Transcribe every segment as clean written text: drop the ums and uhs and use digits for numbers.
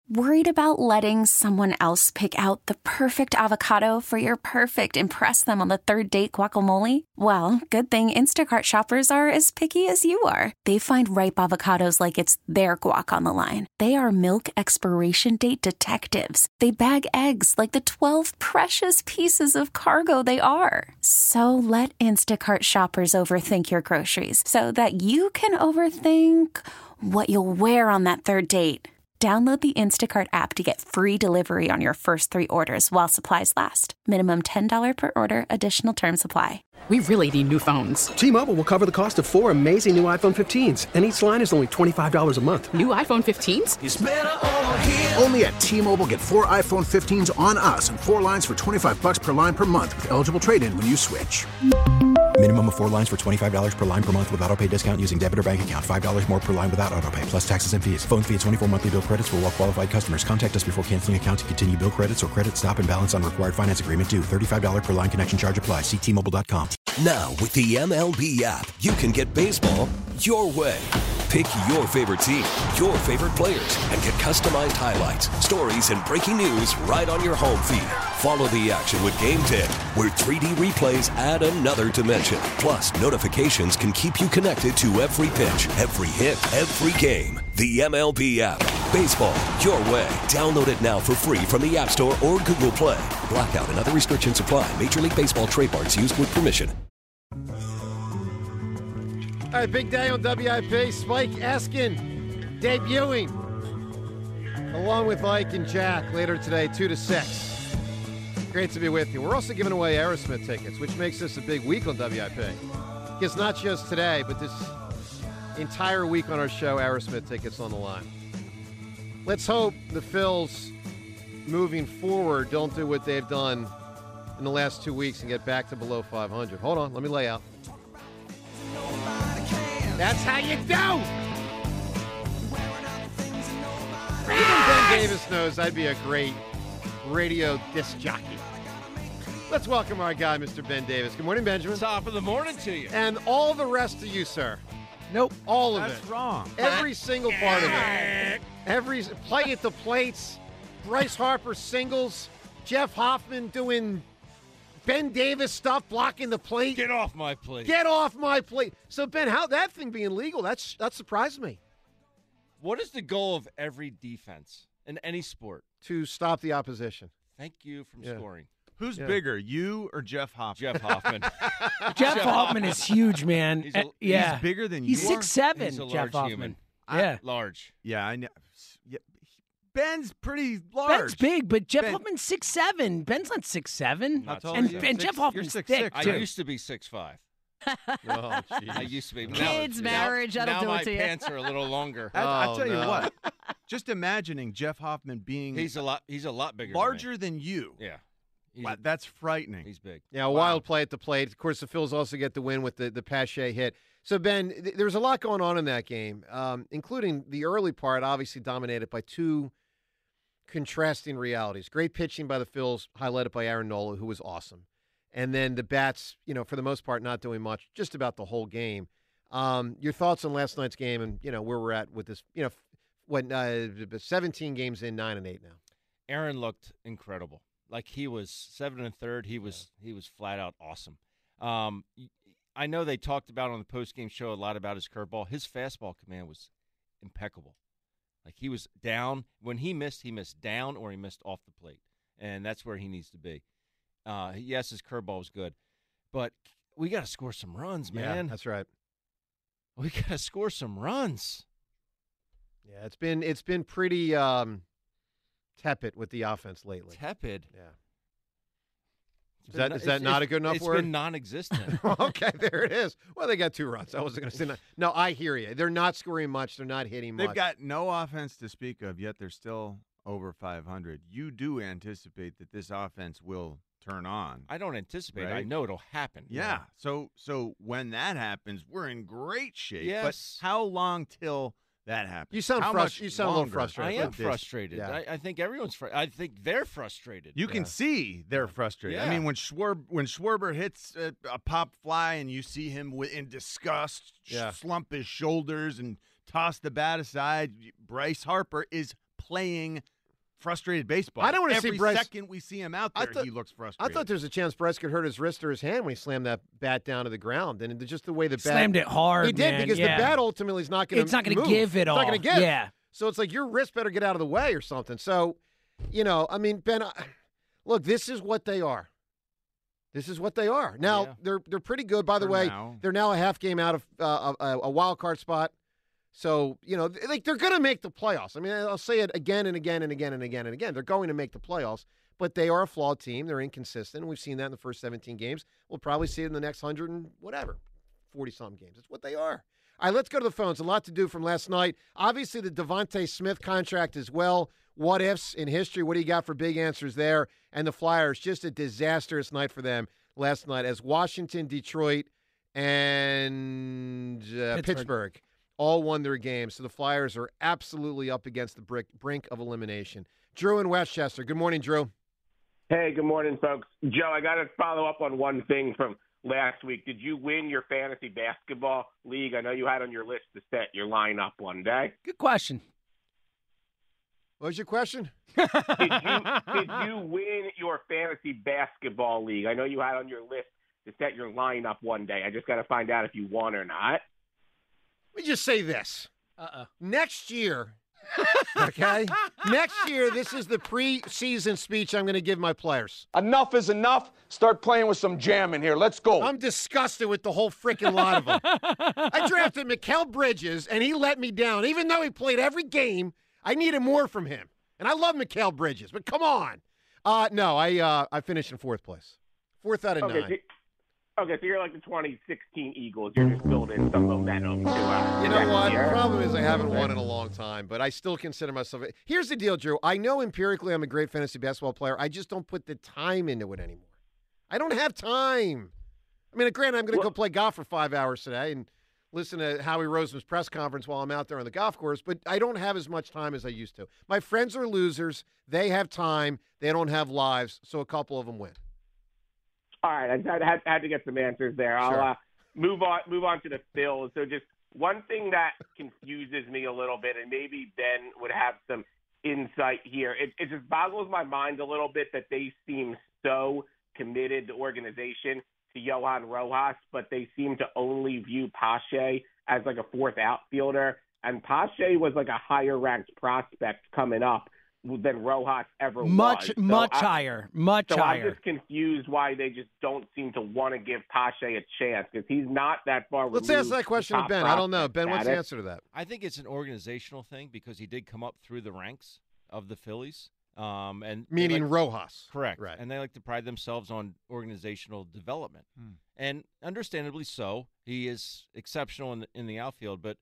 Worried about letting someone else pick out the perfect avocado for your perfect impress them on the third date guacamole? Well, good thing Instacart shoppers are as picky as you are. They find ripe avocados like it's their guac on the line. They are milk expiration date detectives. They bag eggs like the 12 precious pieces of cargo they are. So let Instacart shoppers overthink your groceries so that you can overthink what you'll wear on that third date. Download the Instacart app to get free delivery on your first 3 orders while supplies last. Minimum $10 per order. Additional terms apply. We really need new phones. T-Mobile will cover the cost of 4 amazing new iPhone 15s, and each line is only $25 a month. New iPhone 15s? It's better over here. Only at T-Mobile, get 4 iPhone 15s on us and 4 lines for $25 per line per month with eligible trade-in when you switch. Minimum of 4 lines for $25 per line per month with autopay discount using debit or bank account. $5 more per line without autopay, plus taxes and fees. Phone fee at 24 monthly bill credits for well-qualified customers. Contact us before canceling account to continue bill credits or credit stop and balance on required finance agreement due. $35 per line connection charge applies. See T-Mobile.com. Now, with the MLB app, you can get baseball your way. Pick your favorite team, your favorite players, and get customized highlights, stories, and breaking news right on your home feed. Follow the action with Game Day, where 3D replays add another dimension. Plus, notifications can keep you connected to every pitch, every hit, every game. The MLB app. Baseball your way. Download it now for free from the App Store or Google Play. Blackout and other restrictions apply. Major League Baseball trademarks used with permission. All right, big day on WIP. Spike Eskin debuting along with Ike and Jack later today, 2 to 6. Great to be with you. We're also giving away Aerosmith tickets, which makes this a big week on WIP. Because not just today, but this entire week on our show, Aerosmith tickets on the line. Let's hope the Phils moving forward don't do what they've done in the last 2 weeks and get back to below 500. Hold on, let me lay out. That's how you do! Even Ben Davis knows I'd be a great radio disc jockey. Let's welcome our guy, Mr. Ben Davis. Good morning, Benjamin. Top of the morning to you. And all the rest of you, sir. Nope. All of That's it. wrong. Every single part of it. Every play at the plates, Bryce Harper singles, Jeff Hoffman doing Ben Davis stuff, blocking the plate. Get off my plate. Get off my plate. So, Ben, how that thing being legal, that surprised me. What is the goal of every defense in any sport? To stop the opposition. Thank you from scoring. Who's bigger, you or Jeff Hoffman? Jeff Hoffman. Jeff Hoffman is huge, man. He's He's bigger than you. He's 6'7", He's a Jeff large Hoffman. human. Yeah. Large. Yeah, I know. Yeah. Ben's pretty large. Ben's big, but Jeff Hoffman's 6'7". Ben's not 6'7". Not tall And, as you? and Jeff Hoffman's You're thick, 6'6". too. I used to be 6'5". Oh, jeez. I used to be. Kids, marriage, that'll now do my it to you. pants are a little longer. I'll tell you no. what. Just imagining Jeff Hoffman being He's a lot bigger. larger than you. Yeah. Wow, that's frightening. He's big. Yeah, a wild play at the plate. Of course, the Phils also get the win with the Pache hit. So, Ben, there was a lot going on in that game, including the early part, obviously dominated by two contrasting realities. Great pitching by the Phils, highlighted by Aaron Nola, who was awesome. And then the bats, for the most part, not doing much, just about the whole game. Your thoughts on last night's game and, where we're at with this, 17 games in, 9-8 now. Aaron looked incredible. Like he was 7 1/3. He was flat out awesome. I know they talked about on the postgame show a lot about his curveball. His fastball command was impeccable. Like he was down when he missed down or he missed off the plate, and that's where he needs to be. Yes, his curveball was good, but we got to score some runs, man. Yeah, that's right. We got to score some runs. Yeah, it's been pretty tepid with the offense lately. Tepid. Yeah. Is that not a good enough word? It's been non-existent. Okay, there it is. Well, they got 2 runs. I wasn't going to say that. No, I hear you. They're not scoring much. They're not hitting much. They've got no offense to speak of, yet they're still over 500. You do anticipate that this offense will turn on. I don't anticipate it. Right? I know it'll happen. Yeah. So when that happens, we're in great shape. Yes. But how long till that happens? You sound How frustrated. much You sound a little longer? frustrated. I am with this. frustrated. Yeah. I think everyone's I think they're frustrated. You can see they're frustrated. I Yeah. mean, when Schwarber hits a pop fly and you see him in disgust, slump his shoulders and toss the bat aside, Bryce Harper is playing frustrated baseball. I don't want to see Every Bryce. second we see him out there, he looks frustrated. I thought there's a chance Bryce could hurt his wrist or his hand when he slammed that bat down to the ground, and just the way the bat slammed it hard. He did man. because yeah. the bat ultimately is not going to. It's not going to give it all. It's not going to give. Yeah. So it's like your wrist better get out of the way or something. So, I mean, Ben, look, this is what they are. This is what they are. Now they're pretty good. By the way, they're now a half game out of a wild card spot. So, like they're going to make the playoffs. I mean, I'll say it again and again and again and again and again. They're going to make the playoffs, but they are a flawed team. They're inconsistent. We've seen that in the first 17 games. We'll probably see it in the next 100 and whatever, 40-something games. It's what they are. All right, let's go to the phones. A lot to do from last night. Obviously, the Devontae Smith contract as well. What ifs in history? What do you got for big answers there? And the Flyers, just a disastrous night for them last night as Washington, Detroit, and Pittsburgh all won their games. So the Flyers are absolutely up against the brink of elimination. Drew in Westchester. Good morning, Drew. Hey, good morning, folks. Joe, I got to follow up on one thing from last week. Did you win your fantasy basketball league? I know you had on your list to set your lineup one day. Good question. What was your question? Did you win your fantasy basketball league? I know you had on your list to set your lineup one day. I just got to find out if you won or not. Let me just say this. Next year, okay? Next year, this is the preseason speech I'm going to give my players. Enough is enough. Start playing with some jam in here. Let's go. I'm disgusted with the whole freaking lot of them. I drafted Mikal Bridges, and he let me down. Even though he played every game, I needed more from him. And I love Mikal Bridges, but come on. No, I finished in fourth place. 4th out of 9. Okay, so you're like the 2016 Eagles. You're just building some momentum. You know what? The problem is I haven't won in a long time, but I still consider myself. Here's the deal, Drew. I know empirically I'm a great fantasy basketball player. I just don't put the time into it anymore. I don't have time. I mean, granted, I'm going to go play golf for 5 hours today and listen to Howie Roseman's press conference while I'm out there on the golf course, but I don't have as much time as I used to. My friends are losers. They have time. They don't have lives, so a couple of them win. All right, I had to get some answers there. Sure. I'll move on to the Phils. So just one thing that confuses me a little bit, and maybe Ben would have some insight here. It just boggles my mind a little bit that they seem so committed, the organization, to Johan Rojas, but they seem to only view Pache as like a fourth outfielder. And Pache was like a higher-ranked prospect coming up than Rojas ever was. Much higher. So I'm just confused why they just don't seem to want to give Pache a chance because he's not that far removed. Let's ask that question to Ben. I don't know. Ben, what's the answer to that? I think it's an organizational thing because he did come up through the ranks of the Phillies. Meaning Rojas. Correct. Right. And they like to pride themselves on organizational development. And understandably so. He is exceptional in the outfield, but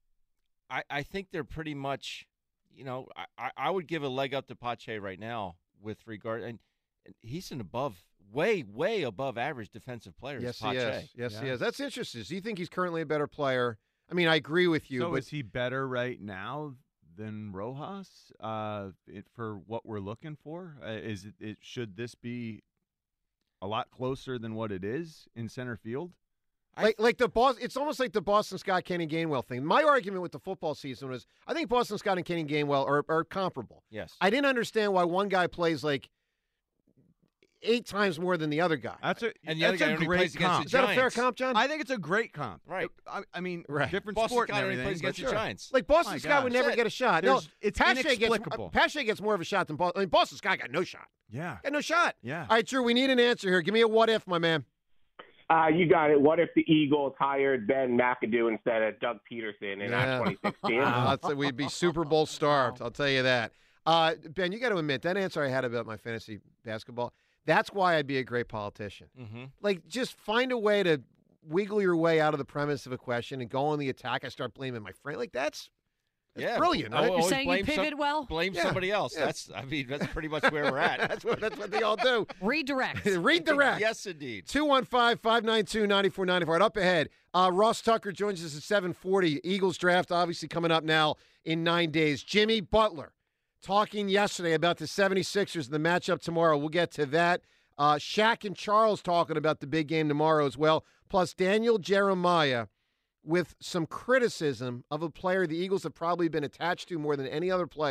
I think they're pretty much – I would give a leg up to Pache right now with regard, and he's an way above average defensive player. Yes, Pache. he is. Yes, he is. That's interesting. Do you think he's currently a better player? I mean, I agree with you. So but is he better right now than Rojas for what we're looking for? Should this be a lot closer than what it is in center field? It's almost like the Boston Scott, Kenny Gainwell thing. My argument with the football season was I think Boston Scott and Kenny Gainwell are comparable. Yes. I didn't understand why one guy plays like 8 times more than the other guy. That's a great comp. Is that a fair comp, John? I think it's a great comp. Right. I mean, right. different Boston sport Scott and only everything. plays against the Giants. Like Boston Scott would never get a shot. It's inexplicable. Pache gets more of a shot than Boston. I mean, Boston Scott got no shot. Yeah. Got no shot. Yeah. All right, Drew, we need an answer here. Give me a what if, my man. You got it. What if the Eagles hired Ben McAdoo instead of Doug Peterson in 2016? We'd be Super Bowl starved. I'll tell you that. Ben, you got to admit, that answer I had about my fantasy basketball, that's why I'd be a great politician. Mm-hmm. Like, just find a way to wiggle your way out of the premise of a question and go on the attack. I start blaming my friend. Like, that's brilliant. Right? You're saying you pivot well? Blame somebody else. Yeah. That's pretty much where we're at. That's what they all do. Redirect. Redirect. Yes, indeed. 215-592-9494. Right up ahead. Ross Tucker joins us at 7:40. Eagles draft obviously coming up now in 9 days. Jimmy Butler talking yesterday about the 76ers and the matchup tomorrow. We'll get to that. Shaq and Charles talking about the big game tomorrow as well. Plus Daniel Jeremiah with some criticism of a player the Eagles have probably been attached to more than any other player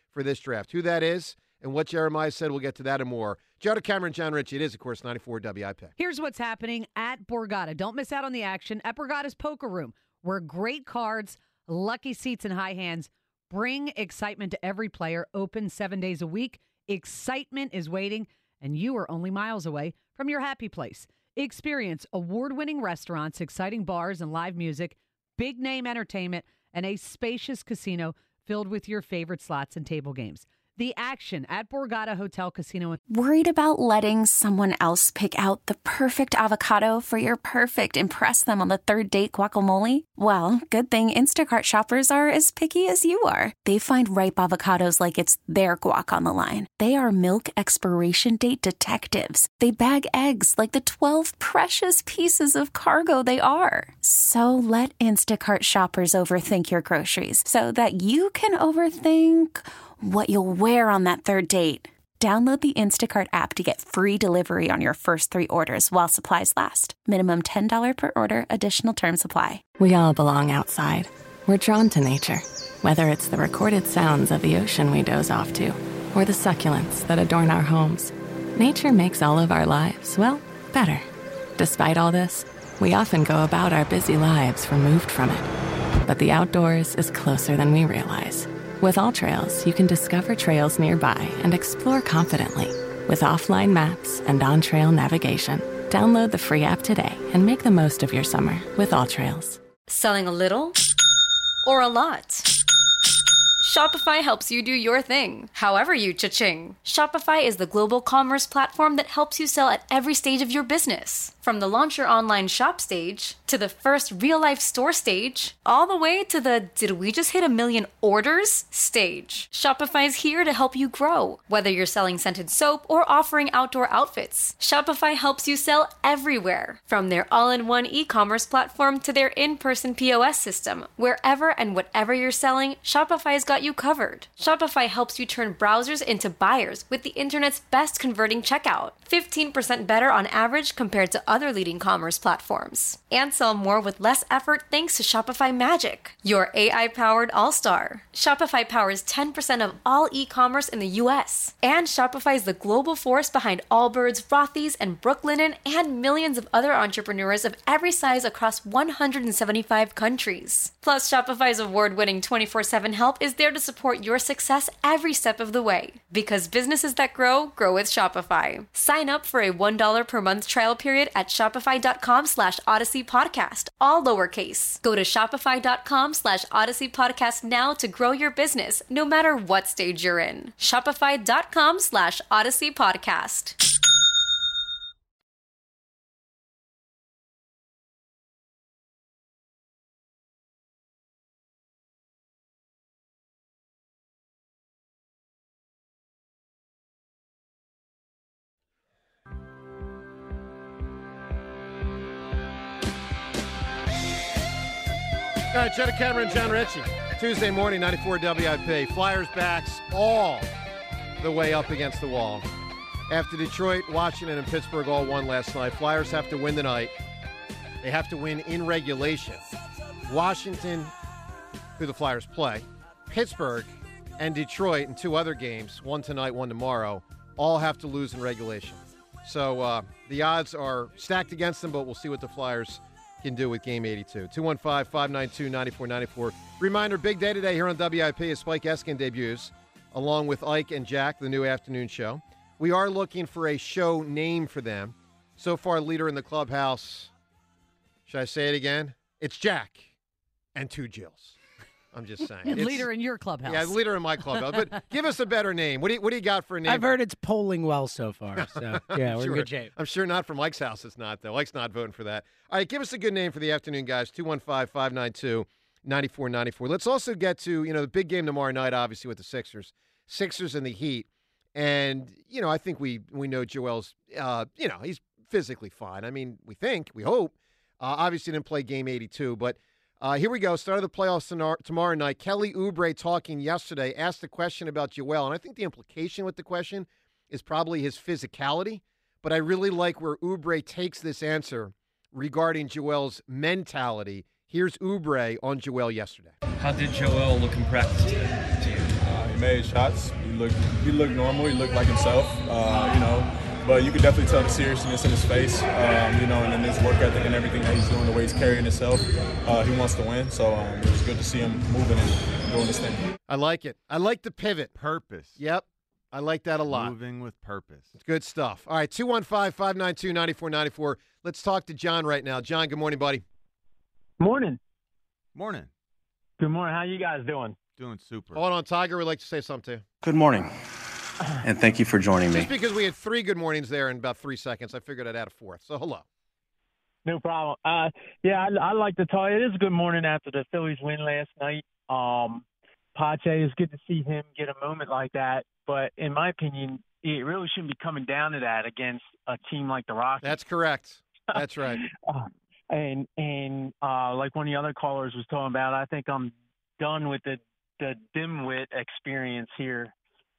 for this draft. Who that is and what Jeremiah said, we'll get to that and more. Joe DeCamara, John Ritchie. It is, of course, 94 WIP. Here's what's happening at Borgata. Don't miss out on the action at Borgata's Poker Room, where great cards, lucky seats, and high hands bring excitement to every player. Open 7 days a week. Excitement is waiting, and you are only miles away from your happy place. Experience award-winning restaurants, exciting bars and live music, big-name entertainment, and a spacious casino filled with your favorite slots and table games. The action at Borgata Hotel Casino. Worried about letting someone else pick out the perfect avocado for your perfect impress them on the third date guacamole? Well, good thing Instacart shoppers are as picky as you are. They find ripe avocados like it's their guac on the line. They are milk expiration date detectives. They bag eggs like the 12 precious pieces of cargo they are. So let Instacart shoppers overthink your groceries so that you can overthink what you'll wear on that third date. Download the Instacart app to get free delivery on your first 3 orders while supplies last. Minimum $10 per order. Additional terms apply. We all belong outside. We're drawn to nature. Whether it's the recorded sounds of the ocean we doze off to, or the succulents that adorn our homes, nature makes all of our lives, well, better. Despite all this, we often go about our busy lives removed from it. But the outdoors is closer than we realize. With AllTrails, you can discover trails nearby and explore confidently. With offline maps and on-trail navigation, download the free app today and make the most of your summer with AllTrails. Selling a little or a lot? Shopify helps you do your thing, however you cha-ching. Shopify is the global commerce platform that helps you sell at every stage of your business. From the launch your online shop stage, to the first real-life store stage, all the way to the did we just hit 1 million orders stage. Shopify's here to help you grow. Whether you're selling scented soap or offering outdoor outfits, Shopify helps you sell everywhere. From their all-in-one e-commerce platform to their in-person POS system, wherever and whatever you're selling, Shopify's got you covered. Shopify helps you turn browsers into buyers with the internet's best converting checkout. 15% better on average compared to other leading commerce platforms. And sell more with less effort thanks to Shopify Magic, your AI-powered all-star. Shopify powers 10% of all e-commerce in the U.S. And Shopify is the global force behind Allbirds, Rothy's, and Brooklinen, and millions of other entrepreneurs of every size across 175 countries. Plus, Shopify's award-winning 24/7 help is there to support your success every step of the way. Because businesses that grow, grow with Shopify. Sign up for a $1 per month trial period at shopify.com/Odyssey Podcast, all lowercase. Go to shopify.com/Odyssey Podcast now to grow your business, no matter what stage you're in. Shopify.com/Odyssey Podcast. All right, Joe DeCamara and John Ritchie. Tuesday morning, 94 WIP. Flyers backs all the way up against the wall. After Detroit, Washington, and Pittsburgh all won last night, Flyers have to win tonight. They have to win in regulation. Washington, who the Flyers play, Pittsburgh, and Detroit in 2 other games, one tonight, one tomorrow, all have to lose in regulation. So the odds are stacked against them, but we'll see what the Flyers can do with Game 82. 215-592-9494. Reminder, big day today here on WIP as Spike Eskin debuts, along with Ike and Jack, the new afternoon show. We are looking for a show name for them. So far, leader in the clubhouse, should I say it again? It's Jack and 2 Jills. I'm just saying. Leader in your clubhouse. Yeah, leader in my clubhouse. But give us a better name. What do you got for a name? I've heard it's polling well so far. So, yeah, we're in good shape. I'm sure not for Mike's house it's not, though. Mike's not voting for that. All right, give us a good name for the afternoon, guys. 215-592-9494. Let's also get to, the big game tomorrow night, obviously, with the Sixers. Sixers and the Heat. And, I think we know Joel's, he's physically fine. I mean, we hope. Obviously didn't play Game 82, but here we go. Start of the playoffs tomorrow night. Kelly Oubre talking yesterday asked a question about Joel, and I think the implication with the question is probably his physicality, but I really like where Oubre takes this answer regarding Joel's mentality. Here's Oubre on Joel yesterday. How did Joel look in practice today to you? made shots. He looked normal. He looked like himself. But you could definitely tell the seriousness in his face. And in his work ethic and everything that he's doing, the way he's carrying himself. He wants to win. So it was good to see him moving and doing this thing. I like it. I like the pivot. Purpose. Yep. I like that a lot. Moving with purpose. It's good stuff. All right, 215-592-9494. Let's talk to John right now. John, good morning, buddy. Morning. Morning. Good morning. How you guys doing? Doing super. Hold on, Tiger would like to say something to you. Good morning, and thank you for joining me. Just because we had 3 good mornings there in about 3 seconds, I figured I'd add a 4th. So hello. No problem. I'd like to tell you, it is a good morning after the Phillies win last night. Pache, is good to see him get a moment like that. But in my opinion, it really shouldn't be coming down to that against a team like the Rockies. That's correct. That's right. And like one of the other callers was talking about, I think I'm done with the dimwit experience here.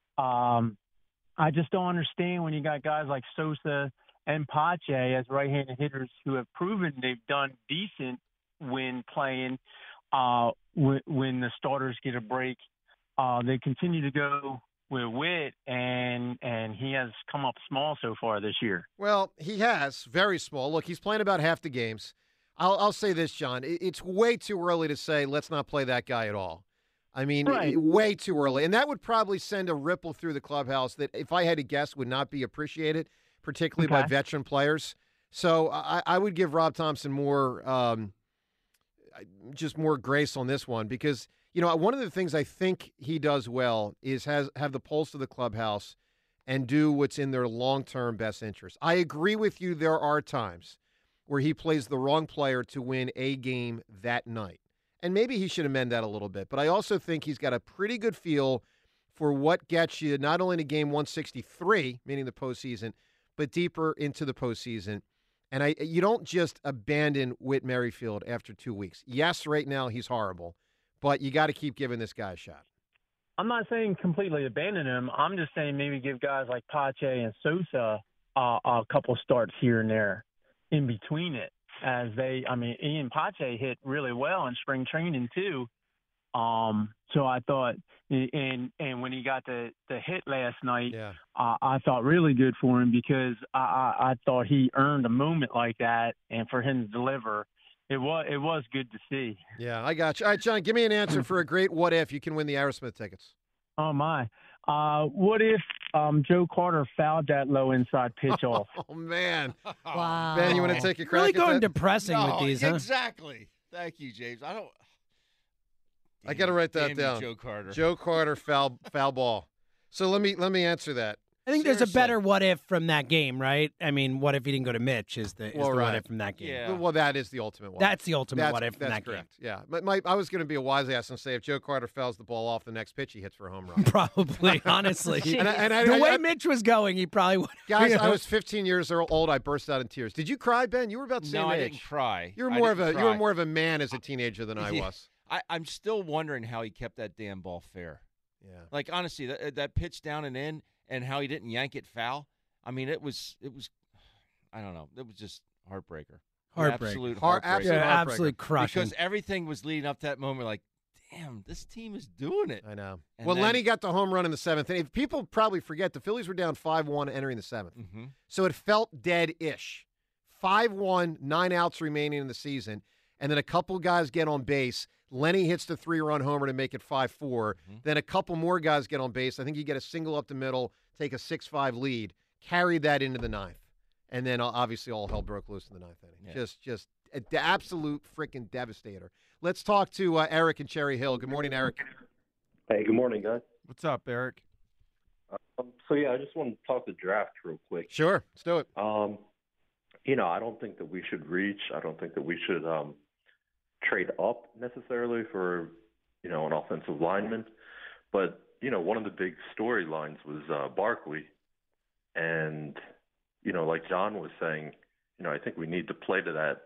I just don't understand when you got guys like Sosa and Pache as right-handed hitters who have proven they've done decent when playing. When the starters get a break, they continue to go with Witt, and he has come up small so far this year. Well, he has, very small. Look, he's playing about half the games. I'll say this, John. It's way too early to say let's not play that guy at all. I mean, right. Way too early. And that would probably send a ripple through the clubhouse that, if I had to guess, would not be appreciated, particularly by veteran players. So I would give Rob Thompson more just more grace on this one because, one of the things I think he does well is have the pulse of the clubhouse and do what's in their long-term best interest. I agree with you. There are times where he plays the wrong player to win a game that night. And maybe he should amend that a little bit. But I also think he's got a pretty good feel for what gets you not only to game 163, meaning the postseason, but deeper into the postseason. And you don't just abandon Whit Merrifield after 2 weeks. Yes, right now he's horrible, but you got to keep giving this guy a shot. I'm not saying completely abandon him. I'm just saying maybe give guys like Pache and Sosa a couple starts here and there in between it. Ian Pache hit really well in spring training too. So I thought, and when he got the hit last night, I thought really good for him because I thought he earned a moment like that, and for him to deliver, it was good to see. Yeah, I got you. All right, John, give me an answer for a great what if. You can win the Aerosmith tickets. Oh my! What if Joe Carter fouled that low inside pitch off? Oh man! Wow. Ben, you want to take a crack? Really at going that? depressing with these, huh? Exactly. Thank you, James. I got to write that Damn down. you, Joe Carter. Joe Carter foul ball. So let me answer that. I think there's a better what if from that game, right? I mean, what if he didn't go to Mitch is the what if from that game. Yeah. Well, that is the ultimate one. That's the ultimate what if from that's that correct. Yeah. But I was going to be a wise ass and say if Joe Carter fouls the ball off the next pitch, he hits for a home run. Probably, honestly. and the way Mitch was going, he probably would. Guys, I was 15 years old. I burst out in tears. Did you cry, Ben? You were about the same age. No, I didn't cry. You were more of a man as a teenager than I was. I'm still wondering how he kept that damn ball fair. Yeah. Like, honestly, that pitch down and in and how he didn't yank it foul. I mean, it was I don't know. It was just heartbreaker. Absolute heartbreaker. Absolutely crushing. Because everything was leading up to that moment like, damn, this team is doing it. I know. And well, then Lenny got the home run in the 7th. And people probably forget, the Phillies were down 5-1 entering the 7th. Mm-hmm. So it felt dead-ish. 5-1, 9 outs remaining in the season. And then a couple guys get on base. Lenny hits the 3-run homer to make it 5-4. Mm-hmm. Then a couple more guys get on base. I think you get a single up the middle, take a 6-5 lead, carry that into the 9th. And then obviously all hell broke loose in the 9th inning. Yeah. Just the absolute freaking devastator. Let's talk to Eric in Cherry Hill. Good morning, Eric. Hey, good morning, guys. What's up, Eric? I just want to talk the draft real quick. Sure, let's do it. I don't think that we should reach. I don't think that we should trade up necessarily for, an offensive lineman. But, one of the big storylines was Barkley. And, like John was saying, I think we need to play to that,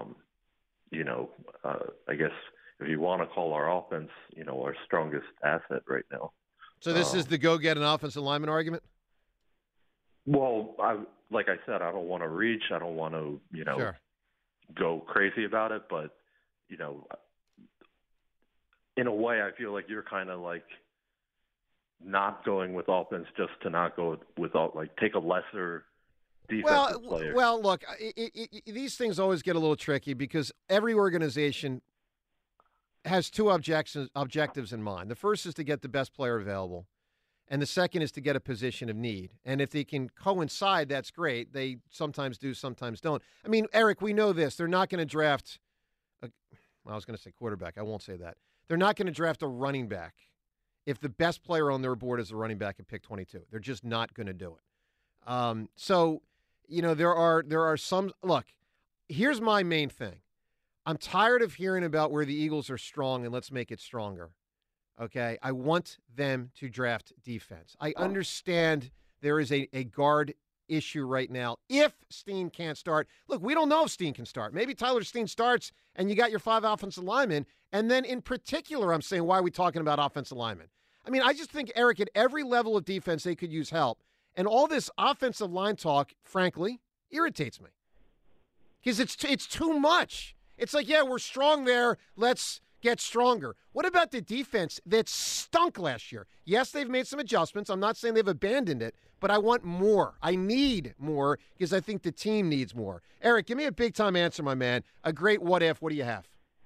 I guess if you want to call our offense, our strongest asset right now. So this is the go get an offensive lineman argument? Well, like I said, I don't want to reach. I don't want to, Sure. go crazy about it. But, in a way, I feel like you're kind of like not going with offense just to not go with take a lesser defensive player? Well, look, these things always get a little tricky because every organization has two objectives in mind. The first is to get the best player available, and the second is to get a position of need. And if they can coincide, that's great. They sometimes do, sometimes don't. I mean, Eric, we know this. They're not going to draft I was going to say quarterback. I won't say that. They're not going to draft a running back if the best player on their board is a running back at pick 22. They're just not going to do it. So, there are some – look, here's my main thing. I'm tired of hearing about where the Eagles are strong and let's make it stronger. Okay? I want them to draft defense. I understand there is a guard issue right now. If Steen can't start, look, we don't know if Steen can start. Maybe Tyler Steen starts and you got your 5 offensive linemen. And then in particular, I'm saying, why are we talking about offensive linemen? I mean, I just think, Eric, at every level of defense, they could use help. And all this offensive line talk, frankly, irritates me. Because it's too much. It's like, yeah, we're strong there. Let's get stronger. What about the defense that stunk last year? Yes, they've made some adjustments. I'm not saying they've abandoned it, but I want more. I need more because I think the team needs more. Eric, give me a big-time answer, my man. A great what-if. What do you have?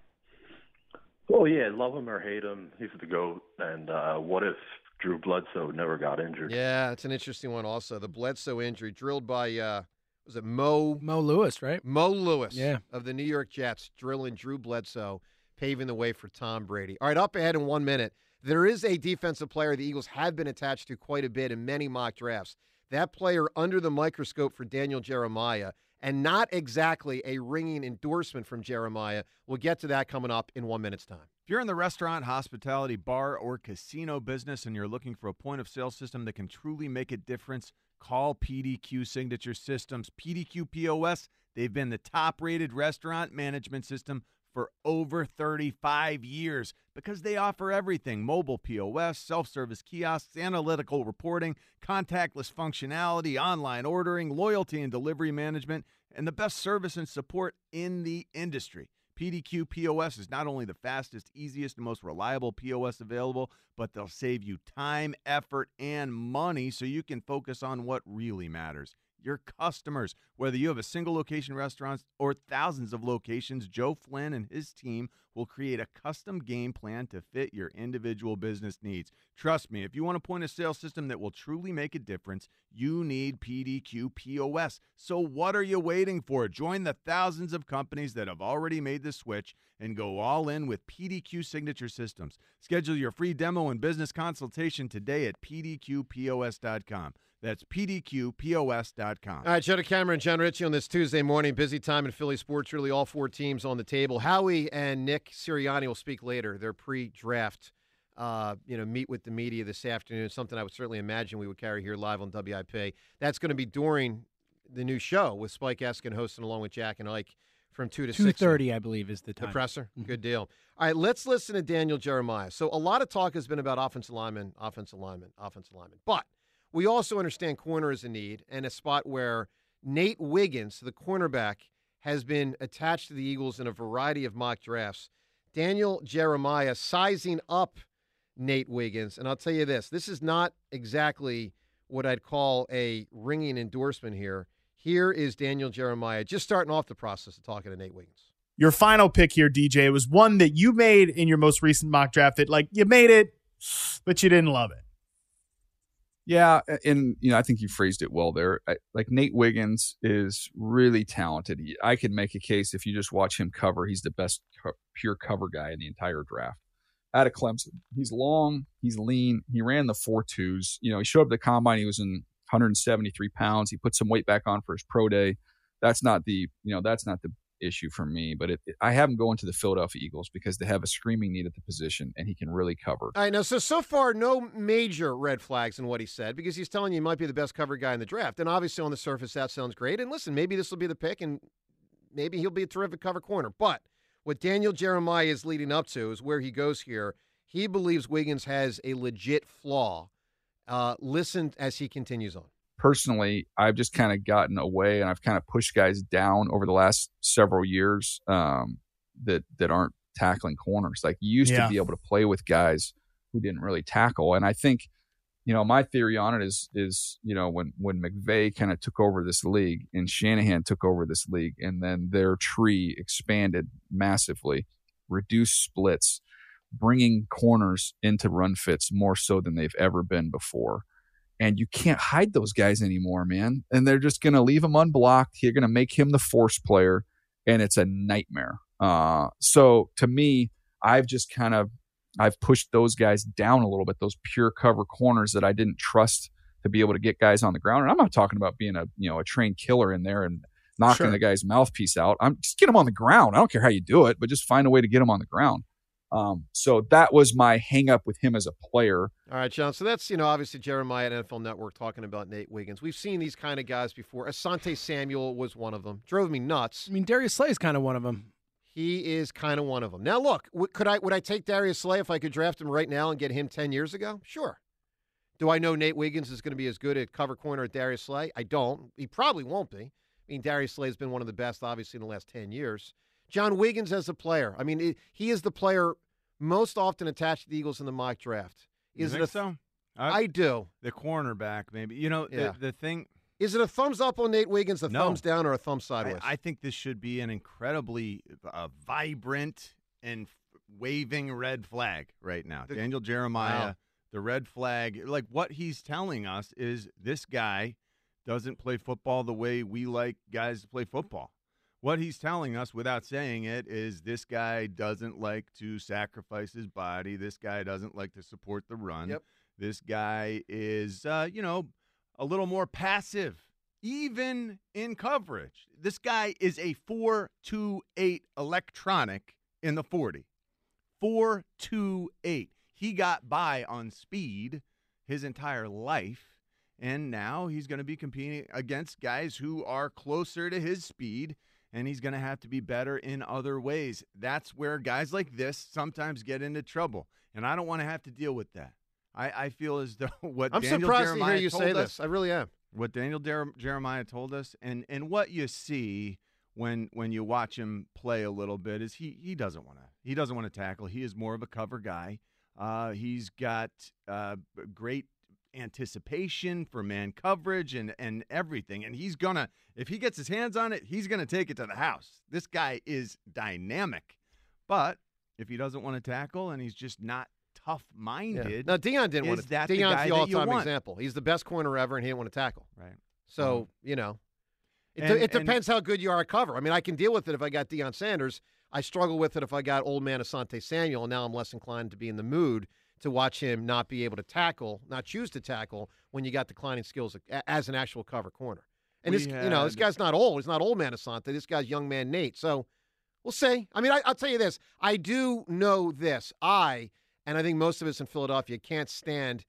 Oh, yeah, love him or hate him, he's the GOAT. And what if Drew Bledsoe never got injured? Yeah, it's an interesting one also. The Bledsoe injury drilled by, was it Mo Lewis, right? Mo Lewis yeah. of the New York Jets, drilling Drew Bledsoe, paving the way for Tom Brady. All right, up ahead in 1 minute. There is a defensive player the Eagles have been attached to quite a bit in many mock drafts. That player under the microscope for Daniel Jeremiah, and not exactly a ringing endorsement from Jeremiah. We'll get to that coming up in 1 minute's time. If you're in the restaurant, hospitality, bar, or casino business and you're looking for a point-of-sale system that can truly make a difference, call PDQ Signature Systems. PDQ POS, they've been the top-rated restaurant management system for over 35 years because they offer everything: mobile POS, self-service kiosks, analytical reporting, contactless functionality, online ordering, loyalty and delivery management, and the best service and support in the industry. PDQ POS is not only the fastest, easiest, and most reliable POS available, but they'll save you time, effort, and money so you can focus on what really matters: your customers. Whether you have a single location restaurant or thousands of locations, Joe Flynn and his team will create a custom game plan to fit your individual business needs. Trust me, if you want a point-of-sale system that will truly make a difference, you need PDQ POS. So what are you waiting for? Join the thousands of companies that have already made the switch and go all in with PDQ Signature Systems. Schedule your free demo and business consultation today at pdqpos.com. That's pdqpos.com. All right, Joe DeCamara and John Ritchie on this Tuesday morning. Busy time in Philly sports. Really all 4 teams on the table. Howie and Nick Sirianni will speak later. Their pre-draft, meet with the media this afternoon. Something I would certainly imagine we would carry here live on WIP. That's going to be during the new show with Spike Eskin hosting along with Jack and Ike from 2 to 6. 2:30, I believe, is the time. The presser? Mm-hmm. Good deal. All right, let's listen to Daniel Jeremiah. So a lot of talk has been about offensive linemen. But we also understand corner is a need and a spot where Nate Wiggins, the cornerback, has been attached to the Eagles in a variety of mock drafts. Daniel Jeremiah sizing up Nate Wiggins. And I'll tell you this is not exactly what I'd call a ringing endorsement here. Here is Daniel Jeremiah just starting off the process of talking to Nate Wiggins. Your final pick here, DJ, was one that you made in your most recent mock draft that, you made it, but you didn't love it. Yeah, and I think you phrased it well there. Nate Wiggins is really talented. I could make a case if you just watch him cover, he's the best pure cover guy in the entire draft. Out of Clemson, he's long, he's lean, he ran the 4.2s. He showed up at the combine, he was in 173 pounds. He put some weight back on for his pro day. That's not the issue for me, but I have him going to the Philadelphia Eagles because they have a screaming need at the position, and he can really cover. All right, now, so far, no major red flags in what he said because he's telling you he might be the best cover guy in the draft. And obviously, on the surface, that sounds great. And listen, maybe this will be the pick, and maybe he'll be a terrific cover corner. But what Daniel Jeremiah is leading up to is where he goes here. He believes Wiggins has a legit flaw. Listen as he continues on. Personally, I've just kind of gotten away and I've kind of pushed guys down over the last several years that aren't tackling corners. Like you used to be able to play with guys who didn't really tackle. And I think my theory on it is when McVay kind of took over this league and Shanahan took over this league, and then their tree expanded massively, reduced splits, bringing corners into run fits more so than they've ever been before. And you can't hide those guys anymore, man. And they're just going to leave him unblocked. You're going to make him the force player, and it's a nightmare. So to me, I've pushed those guys down a little bit, those pure cover corners that I didn't trust to be able to get guys on the ground. And I'm not talking about being a trained killer in there and knocking the guy's mouthpiece out. I'm just get him on the ground. I don't care how you do it, but just find a way to get him on the ground. So that was my hang up with him as a player. All right, John. So that's, obviously Jeremiah at NFL Network talking about Nate Wiggins. We've seen these kind of guys before. Asante Samuel was one of them. Drove me nuts. I mean, Darius Slay is kind of one of them. He is kind of one of them. Now, look, would I take Darius Slay if I could draft him right now and get him 10 years ago? Sure. Do I know Nate Wiggins is going to be as good at cover corner as Darius Slay? I don't. He probably won't be. I mean, Darius Slay has been one of the best, obviously, in the last 10 years. John Wiggins as a player. I mean, he is the player most often attached to the Eagles in the mock draft. Is it so? I do. The cornerback, maybe. The thing. Is it a thumbs up on Nate Wiggins, a thumbs down, or a thumbs sideways? I think this should be an incredibly vibrant and waving red flag right now. Daniel Jeremiah, the red flag, like what he's telling us is this guy doesn't play football the way we like guys to play football. What he's telling us without saying it is this guy doesn't like to sacrifice his body. This guy doesn't like to support the run. Yep. This guy is, a little more passive, even in coverage. This guy is a 4.28 electronic in the 40. 4.28. He got by on speed his entire life, and now he's going to be competing against guys who are closer to his speed, and he's going to have to be better in other ways. That's where guys like this sometimes get into trouble, and I don't want to have to deal with that. I feel as though what I'm Daniel surprised Jeremiah to hear you told say us, this. I really am. What Daniel Jeremiah told us, and what you see when you watch him play a little bit is he doesn't want to tackle. He is more of a cover guy. He's got great anticipation for man coverage and everything, and he's gonna, if he gets his hands on it, he's gonna take it to the house. This guy is dynamic, but if he doesn't want to tackle and he's just not tough-minded. No, Deion didn't want to. Deion's Deion's the all-time example. He's the best corner ever, and he didn't want to tackle. Right. So, it depends how good you are at cover. I mean, I can deal with it if I got Deion Sanders. I struggle with it if I got old man Asante Samuel, and now I'm less inclined to be in the mood to watch him not be able to tackle, not choose to tackle when you got declining skills as an actual cover corner. And this guy's not old. He's not old man Asante. This guy's young man Nate. So we'll see. I mean, I'll tell you this. I do know this. And I think most of us in Philadelphia can't stand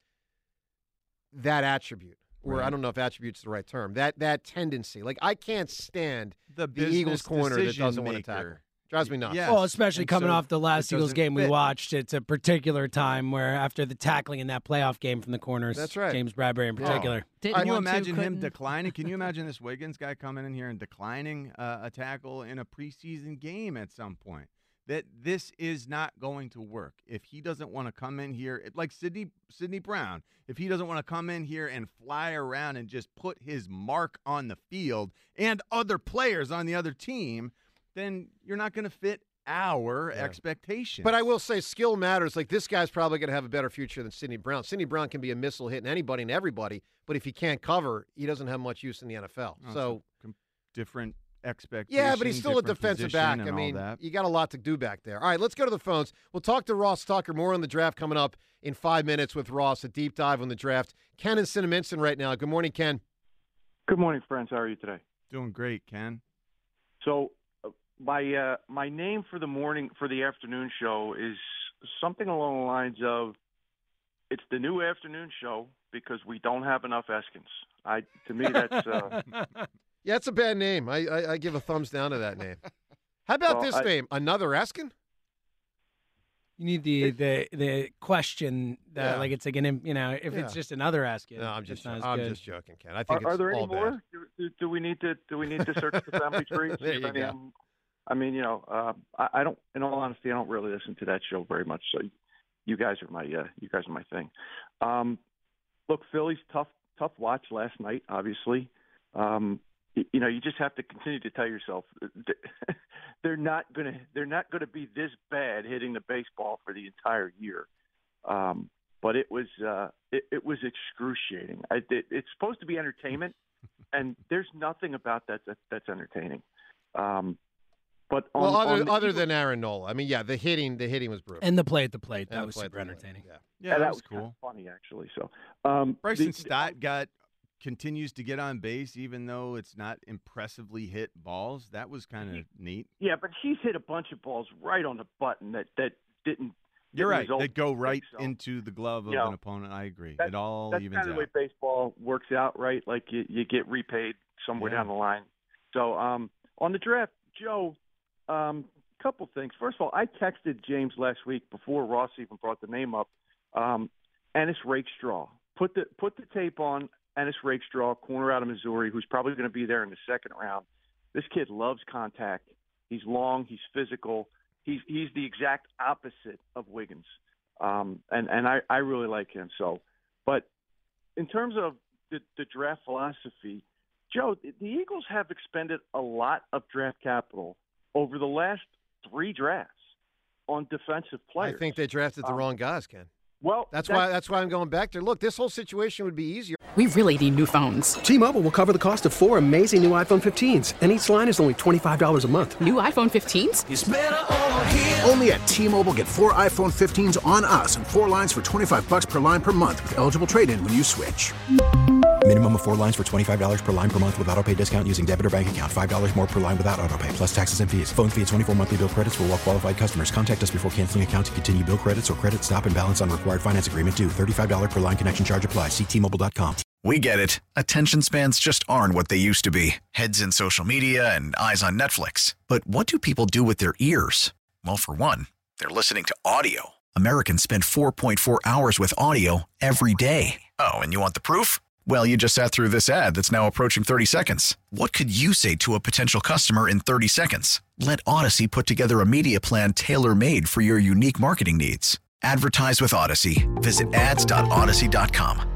that attribute. Or I don't know if attribute's the right term. That tendency. Like, I can't stand the Eagles corner that doesn't want to tackle. Drives me nuts. Yes. Well, especially coming off the last Eagles game we watched. It's a particular time where after the tackling in that playoff game from the corners, that's right. James Bradbury in particular. Can you imagine him declining? Can you imagine this Wiggins guy coming in here and declining a tackle in a preseason game at some point? That this is not going to work. If he doesn't want to come in here, like Sidney Brown, if he doesn't want to come in here and fly around and just put his mark on the field and other players on the other team, then you're not going to fit our expectations. But I will say skill matters. Like, this guy's probably going to have a better future than Sidney Brown. Sidney Brown can be a missile hitting anybody and everybody, but if he can't cover, he doesn't have much use in the NFL. So different expectations. Yeah, but he's still a defensive back. I mean, you got a lot to do back there. All right, let's go to the phones. We'll talk to Ross Tucker. More on the draft coming up in 5 minutes with Ross, a deep dive on the draft. Ken in Cinnaminson right now. Good morning, Ken. Good morning, friends. How are you today? Doing great, Ken. So my name for the afternoon show is something along the lines of, it's the new afternoon show because we don't have enough Eskins. To me, that's yeah, it's a bad name. I give a thumbs down to that name. How about this name? Another Eskin? You need the question that like it's like an if it's just another Eskin. No, I'm just joking, Ken. I think are there all any more? Do we need to search the family tree? There you go. I mean, I don't. In all honesty, I don't really listen to that show very much. So, you guys are my thing. look, Philly's tough watch last night. Obviously, you just have to continue to tell yourself they're not gonna be this bad hitting the baseball for the entire year. But it was excruciating. It's supposed to be entertainment, and there's nothing about that's entertaining. But other than Aaron Nola, I mean, yeah, the hitting was brutal, and the play at the plate that was super entertaining. Yeah, that was cool. cool. Funny actually. So Bryson Stott continues to get on base, even though it's not impressively hit balls. That was kind of neat. Yeah, but he's hit a bunch of balls right on the button that didn't. You're right. They go right into the glove of an opponent. I agree. It all that's evens kind of the way out. baseball works out, right? Like you get repaid somewhere down the line. So on the draft, Joe, couple things. First of all, I texted James last week before Ross even brought the name up. Ennis Rakestraw. Put the tape on Ennis Rakestraw, corner out of Missouri, who's probably going to be there in the second round. This kid loves contact. He's long. He's physical. He's the exact opposite of Wiggins, and I really like him. So, but in terms of the draft philosophy, Joe, the Eagles have expended a lot of draft capital over the last 3 drafts on defensive players. I think they drafted the wrong guys, Ken. Well, that's why I'm going back there. Look, this whole situation would be easier. We really need new phones. T-Mobile will cover the cost of 4 amazing new iPhone 15s, and each line is only $25 a month. New iPhone 15s? It's better over here. Only at T-Mobile, get 4 iPhone 15s on us and 4 lines for $25 per line per month with eligible trade-in when you switch. Minimum of 4 lines for $25 per line per month with autopay discount using debit or bank account. $5 more per line without autopay, plus taxes and fees. Phone fee at 24 monthly bill credits for well-qualified customers. Contact us before canceling account to continue bill credits or credit stop and balance on required finance agreement due. $35 per line connection charge applies. See T-Mobile.com. We get it. Attention spans just aren't what they used to be. Heads in social media and eyes on Netflix. But what do people do with their ears? Well, for one, they're listening to audio. Americans spend 4.4 hours with audio every day. Oh, and you want the proof? Well, you just sat through this ad that's now approaching 30 seconds. What could you say to a potential customer in 30 seconds? Let Odyssey put together a media plan tailor-made for your unique marketing needs. Advertise with Odyssey. Visit ads.odyssey.com.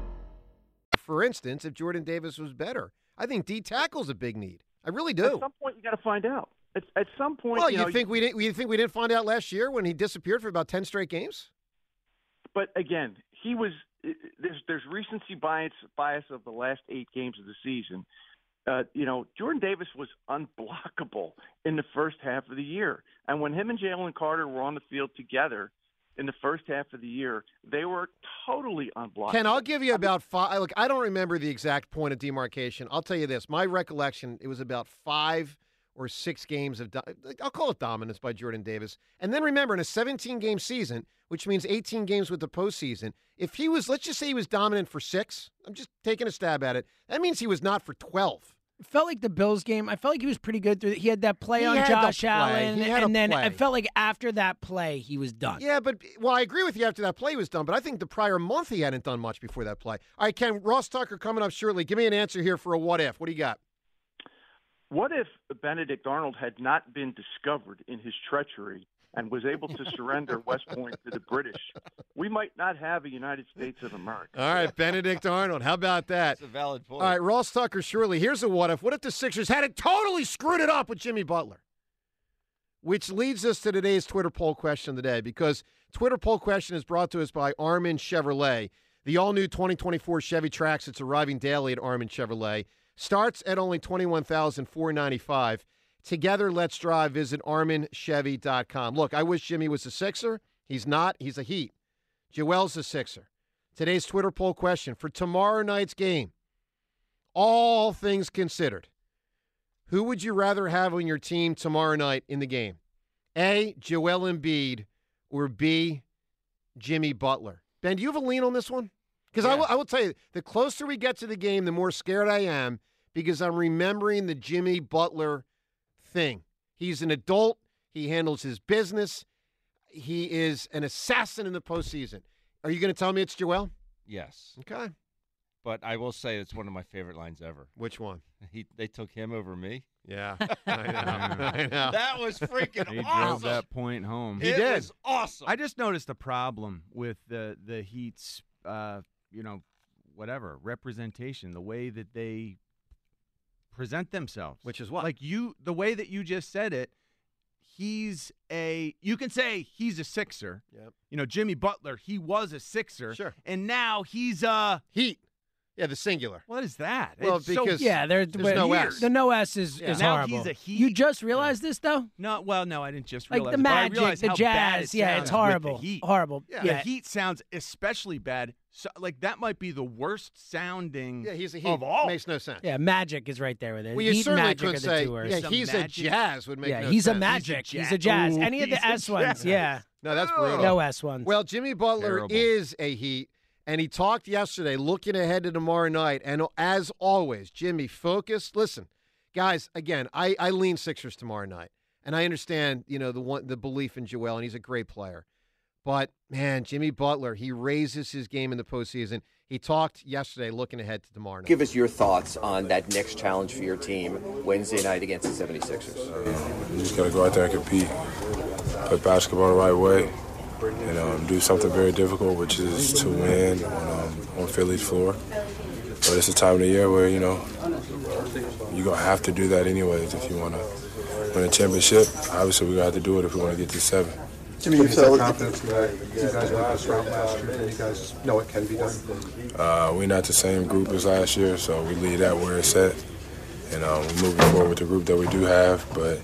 For instance, if Jordan Davis was better, I think D tackle's a big need. I really do. At some point, you got to find out. At some point, well, you think we didn't find out last year when he disappeared for about 10 straight games? But again, he was. There's recency bias of the last 8 games of the season. Jordan Davis was unblockable in the first half of the year, and when him and Jalen Carter were on the field together in the first half of the year, they were totally unblockable. Ken, I'll give you about 5. Look, I don't remember the exact point of demarcation. I'll tell you this. My recollection, it was about 5 or 6 games of, I'll call it dominance by Jordan Davis. And then remember, in a 17-game season, which means 18 games with the postseason, if he was, let's just say he was dominant for 6, I'm just taking a stab at it, that means he was not for 12. It felt like the Bills game. I felt like he was pretty good. He had that play on Josh Allen, and then I felt like after that play, he was done. Yeah, well, I agree with you after that play he was done, but I think the prior month he hadn't done much before that play. All right, Ken, Ross Tucker coming up shortly. Give me an answer here for a what if. What do you got? What if Benedict Arnold had not been discovered in his treachery and was able to surrender West Point to the British? We might not have a United States of America. All right, Benedict Arnold. How about that? That's a valid point. All right, Ross Tucker, surely. Here's a what if. What if the Sixers had it totally screwed it up with Jimmy Butler? Which leads us to today's Twitter poll question of the day, because Twitter poll question is brought to us by Armin Chevrolet. The all-new 2024 Chevy Trax that's arriving daily at Armin Chevrolet starts at only $21,495. Together, let's drive. Visit ArminChevy.com. Look, I wish Jimmy was a Sixer. He's not. He's a Heat. Joel's a Sixer. Today's Twitter poll question for tomorrow night's game, all things considered, who would you rather have on your team tomorrow night in the game? A, Joel Embiid, or B, Jimmy Butler? Ben, do you have a lean on this one? Because I will tell you, the closer we get to the game, the more scared I am, because I'm remembering the Jimmy Butler thing. He's an adult. He handles his business. He is an assassin in the postseason. Are you going to tell me it's Joel? Yes. Okay. But I will say it's one of my favorite lines ever. Which one? They took him over me. Yeah, I know. That was freaking He awesome. drove that point home. He did. Was awesome. I just noticed a problem with the Heat's, whatever representation, the way that they present themselves. Which is what? Like the way that you just said it, you can say he's a Sixer. Yep. You know, Jimmy Butler, he was a Sixer. Sure. And now he's a Heat. Yeah, the singular. What is that? Well, It's because there's no S. The no S is Now horrible. he's a Heat. You just realized this, though? No, I didn't just Like realize the it, but I Magic, realized the how bad Jazz. it Yeah, sounds it's with horrible. the Heat. Horrible. The Heat sounds especially bad. So, like, that might be the worst sounding he's a Heat. of all. Makes no sense. Yeah, Magic is right there with it. Well, you Heat certainly Magic could are the say, two worst. yeah, he's a Jazz would make no sense. he's a Magic. He's a Jazz. Ooh, Any of the he's a S ones, Jazz. yeah. No, that's brutal. No S ones. Well, Jimmy Butler Terrible. is a Heat, and he talked yesterday looking ahead to tomorrow night. And as always, Jimmy, focused. Listen, guys, again, I lean Sixers tomorrow night. And I understand, the belief in Joel, and he's a great player. But, man, Jimmy Butler, he raises his game in the postseason. He talked yesterday looking ahead to tomorrow night. Give us your thoughts on that next challenge for your team Wednesday night against the 76ers. You just got to go out there and compete, play basketball the right way, and do something very difficult, which is to win on Philly's floor. But it's a time of the year where, you're going to have to do that anyways if you want to win a championship. Obviously, we're going to have to do it if we want to get to 7. Jimmy, you felt confidence that you guys were this round last year, and you guys know it can be done? We're not the same group as last year, so we leave that where it's at. And we're moving forward with the group that we do have, but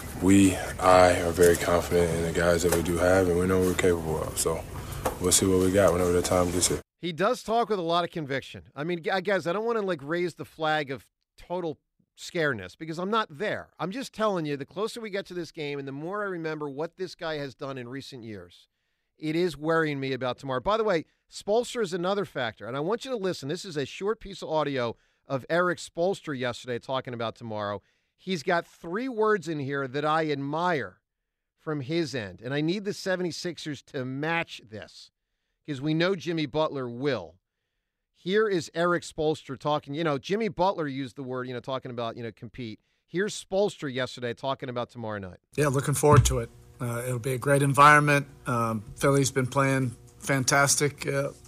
I are very confident in the guys that we do have, and we know what we're capable of. So we'll see what we got whenever the time gets here. He does talk with a lot of conviction. I mean, guys, I don't want to, raise the flag of total scaredness because I'm not there. I'm just telling you, the closer we get to this game and the more I remember what this guy has done in recent years, it is worrying me about tomorrow. By the way, Spoelstra is another factor, and I want you to listen. This is a short piece of audio of Eric Spoelstra yesterday talking about tomorrow. He's got 3 words in here that I admire from his end, and I need the 76ers to match this because we know Jimmy Butler will. Here is Eric Spoelstra talking. Jimmy Butler used the word, talking about, compete. Here's Spoelstra yesterday talking about tomorrow night. Yeah, looking forward to it. It'll be a great environment. Philly's been playing fantastic,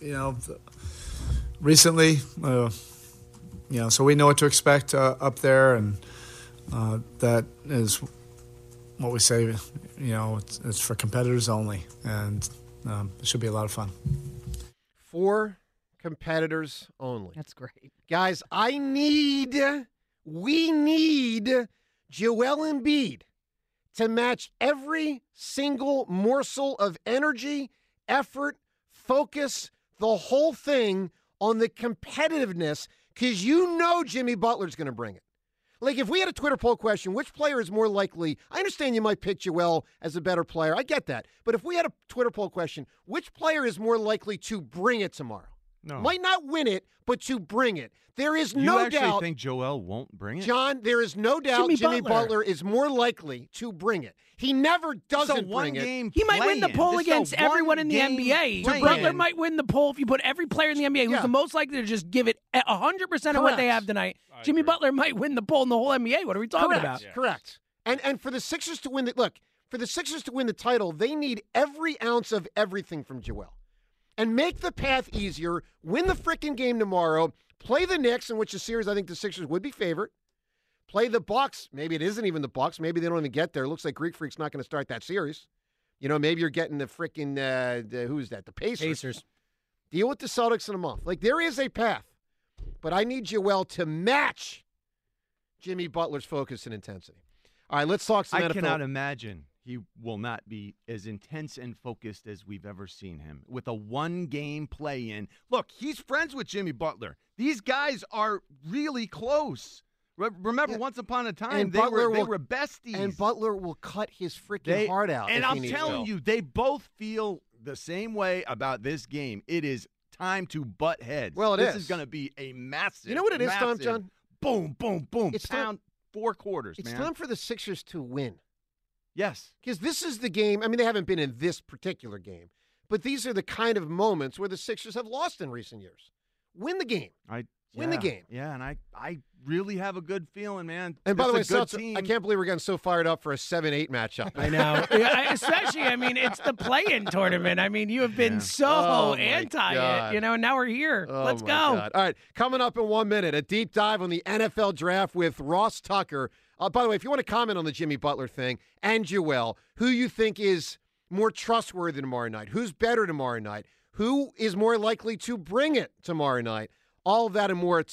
recently. So we know what to expect up there, and that is what we say, it's for competitors only, and it should be a lot of fun. For competitors only. That's great. Guys, we need Joel Embiid to match every single morsel of energy, effort, focus, the whole thing on the competitiveness, because Jimmy Butler's going to bring it. Like, if we had a Twitter poll question, which player is more likely, I understand you might pick Joel as a better player. I get that. But if we had a Twitter poll question, which player is more likely to bring it tomorrow? No. Might not win it, but to bring it. There is no doubt. You actually think Joel won't bring it? John, there is no doubt Jimmy Butler is more likely to bring it. He never doesn't bring it. He might win the poll against everyone in the NBA. Butler might win the poll if you put every player in the NBA who's the most likely to just give it 100% of what they have tonight. Jimmy Butler might win the poll in the whole NBA. What are we talking about? Correct. And for the Sixers to win the title, they need every ounce of everything from Joel. And make the path easier, win the frickin' game tomorrow, play the Knicks, in which a series I think the Sixers would be favored. Play the Bucks. Maybe it isn't even the Bucks. Maybe they don't even get there. It looks like Greek Freak's not going to start that series. Maybe you're getting the frickin' who's that? The Pacers. Deal with the Celtics in a month. There is a path. But I need Joel to match Jimmy Butler's focus and intensity. All right, let's talk some NFL. I cannot imagine he will not be as intense and focused as we've ever seen him with a one-game play-in. Look, he's friends with Jimmy Butler. These guys are really close. Remember, once upon a time, they were besties. And Butler will cut his freaking heart out. And I'm telling you, they both feel the same way about this game. It is time to butt heads. Well, this is going to be a massive, you know what it is, Tom, John? Boom, boom, boom. It's pound 4 quarters, It's man. time for the Sixers to win. Yes. Because this is the game. I mean, they haven't been in this particular game, but these are the kind of moments where the Sixers have lost in recent years. Win the game. I Win the game. Yeah, and I really have a good feeling, man. And by the way, It's a good Seltzer, team. I can't believe we're getting so fired up for a 7-8 matchup. I know. Especially, I mean, it's the play-in tournament. I mean, you have been so anti it, and now we're here. Let's go. God. All right, coming up in 1 minute, a deep dive on the NFL draft with Ross Tucker. By the way, if you want to comment on the Jimmy Butler thing, and Joel, who you think is more trustworthy tomorrow night, who's better tomorrow night, who is more likely to bring it tomorrow night, all of that and more at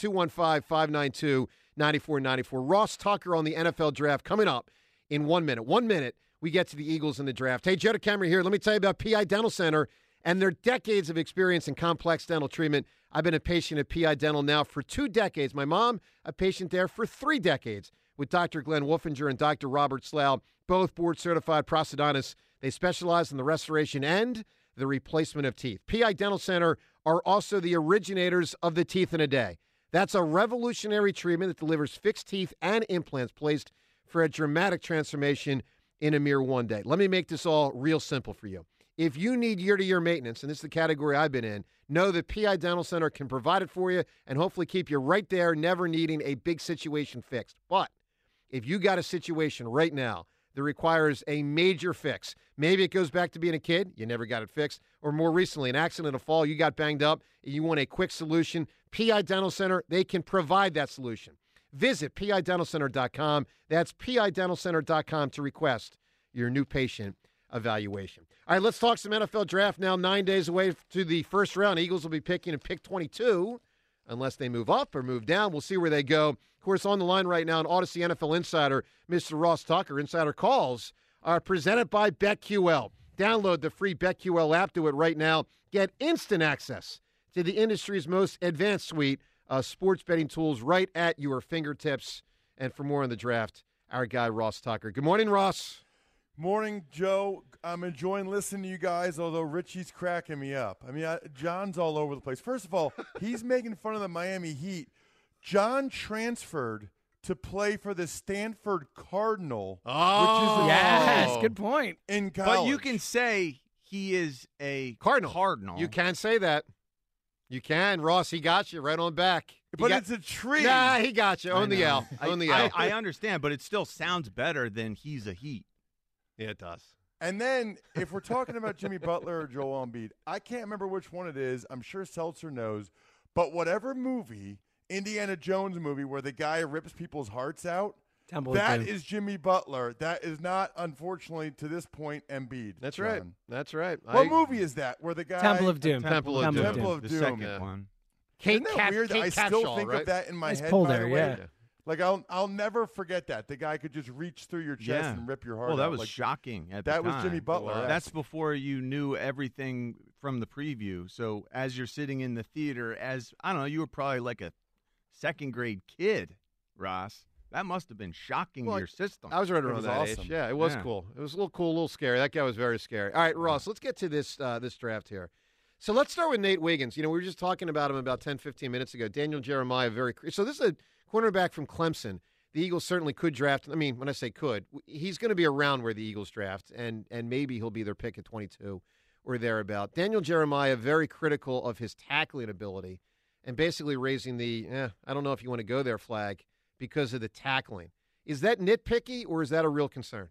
215-592-9494. Ross Tucker on the NFL draft coming up in 1 minute. 1 minute, we get to the Eagles in the draft. Hey, Joe DeCamera here. Let me tell you about PI Dental Center and their decades of experience in complex dental treatment. I've been a patient at PI Dental now for 2 decades. My mom, a patient there for 3 decades with Dr. Glenn Wolfinger and Dr. Robert Slough, both board-certified prosthodontists. They specialize in the restoration and the replacement of teeth. PI Dental Center are also the originators of the Teeth in a Day. That's a revolutionary treatment that delivers fixed teeth and implants placed for a dramatic transformation in a mere 1 day. Let me make this all real simple for you. If you need year-to-year maintenance, and this is the category I've been in, know that PI Dental Center can provide it for you and hopefully keep you right there, never needing a big situation fixed. But if you got a situation right now that requires a major fix, maybe it goes back to being a kid, you never got it fixed, or more recently, an accident, a fall, you got banged up, and you want a quick solution, PI Dental Center, they can provide that solution. Visit PIDentalCenter.com. That's PIDentalCenter.com to request your new patient evaluation. All right, let's talk some NFL draft now. 9 days away to the first round. Eagles will be picking in pick 22 unless they move up or move down. We'll see where they go. Of course, on the line right now, an Odyssey NFL insider, Mr. Ross Tucker. Insider calls are presented by BetQL. Download the free BetQL app. Do it right now. Get instant access to the industry's most advanced suite of sports betting tools right at your fingertips. And for more on the draft, our guy, Ross Tucker. Good morning, Ross. Morning, Joe. I'm enjoying listening to you guys, although Richie's cracking me up. I mean, John's all over the place. First of all, he's making fun of the Miami Heat. John transferred to play for the Stanford Cardinal, which is yes, good point. In college. But you can say he is a Cardinal. You can say that. You can. Ross, he got you right on back. But it's a tree. Nah, he got you. Own the L. Own the L. I understand, but it still sounds better than he's a Heat. Yeah, it does. And then if we're talking about Jimmy Butler or Joel Embiid, I can't remember which one it is. I'm sure Seltzer knows. But whatever movie, Indiana Jones movie, where the guy rips people's hearts out, that is Jimmy Butler. That is not, unfortunately, to this point, Embiid. That's right. That's right. What movie is that where the guy – Temple of Doom. Temple of Doom. Temple of The Doom. second one. Isn't that weird? Kate I still Capshaw, think right? of that in my It's head, pulled by there, the way. yeah. Like, I'll never forget that. The guy could just reach through your chest and rip your heart out. Well, that was Like, shocking at the that time. was Jimmy Butler. Well, that's before you knew everything from the preview. So as you're sitting in the theater, I don't know, you were probably like a second-grade kid, Ross. That must have been shocking to your system. I was right around was that awesome. age. Yeah, it was cool. It was a little cool, a little scary. That guy was very scary. All right, Ross, let's get to this draft here. So let's start with Nate Wiggins. You know, we were just talking about him about 10, 15 minutes ago. Daniel Jeremiah, so this is a cornerback from Clemson. The Eagles certainly could draft. I mean, when I say could, he's going to be around where the Eagles draft, and maybe he'll be their pick at 22 or thereabout. Daniel Jeremiah, very critical of his tackling ability and basically raising the, I don't know if you want to go there flag because of the tackling. Is that nitpicky or is that a real concern?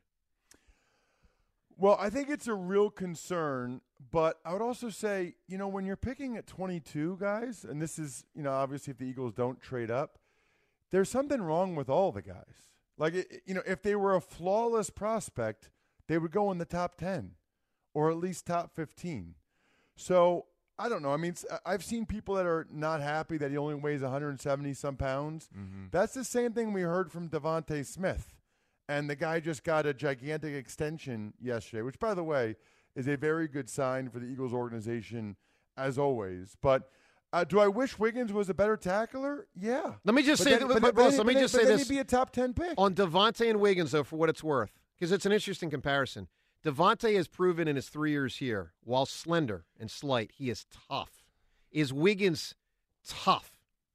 Well, I think it's a real concern, but I would also say, you know, when you're picking at 22, guys, and this is, you know, obviously if the Eagles don't trade up, there's something wrong with all the guys. Like, you know, if they were a flawless prospect, they would go in the top 10 or at least top 15. So, I don't know. I mean, I've seen people that are not happy that he only weighs 170-some pounds. Mm-hmm. That's the same thing we heard from Devontae Smith. And the guy just got a gigantic extension yesterday, which, by the way, is a very good sign for the Eagles organization, as always. But do I wish Wiggins was a better tackler? Yeah. Let me just say this. Let me be a top 10 pick. On Devontae and Wiggins, though, for what it's worth, because it's an interesting comparison. Devontae has proven in his 3 years here, while slender and slight, he is tough. Is Wiggins tough?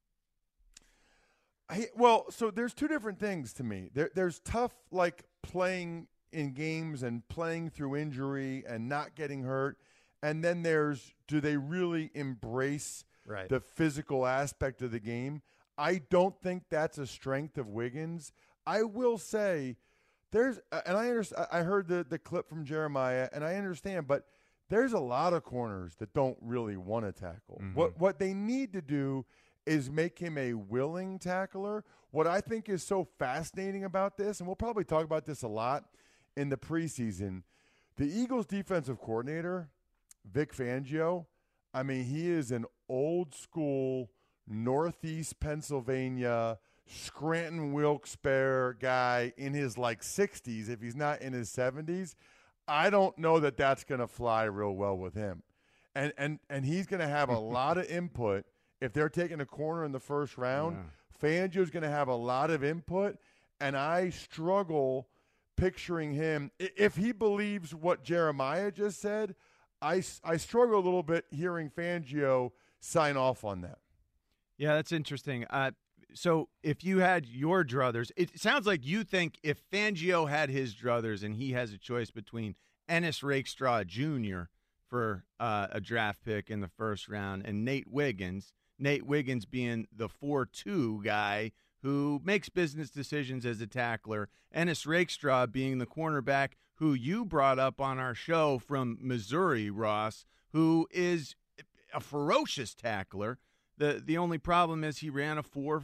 Well, so there's two different things to me. There's tough, like playing in games and playing through injury and not getting hurt. And then there's, do they really embrace the physical aspect of the game. I don't think that's a strength of Wiggins. I will say and I heard the clip from Jeremiah, and I understand, but there's a lot of corners that don't really want to tackle. Mm-hmm. What they need to do is make him a willing tackler. What I think is so fascinating about this, and we'll probably talk about this a lot in the preseason, the Eagles defensive coordinator, Vic Fangio, I mean, he is an old school Northeast Pennsylvania Scranton Wilkes-Barre guy in his 60s, if he's not in his 70s. I don't know that that's going to fly real well with him. And he's going to have a lot of input. If they're taking a corner in the first round, Fangio's going to have a lot of input, and I struggle picturing him. If he believes what Jeremiah just said, I struggle a little bit hearing Fangio sign off on that. Yeah, that's interesting. So if you had your druthers, it sounds like you think if Fangio had his druthers and he has a choice between Ennis Rakestraw Jr. for a draft pick in the first round and Nate Wiggins being the 4-2 guy who makes business decisions as a tackler, Ennis Rakestraw being the cornerback who you brought up on our show from Missouri, Ross, who is a ferocious tackler. The only problem is he ran a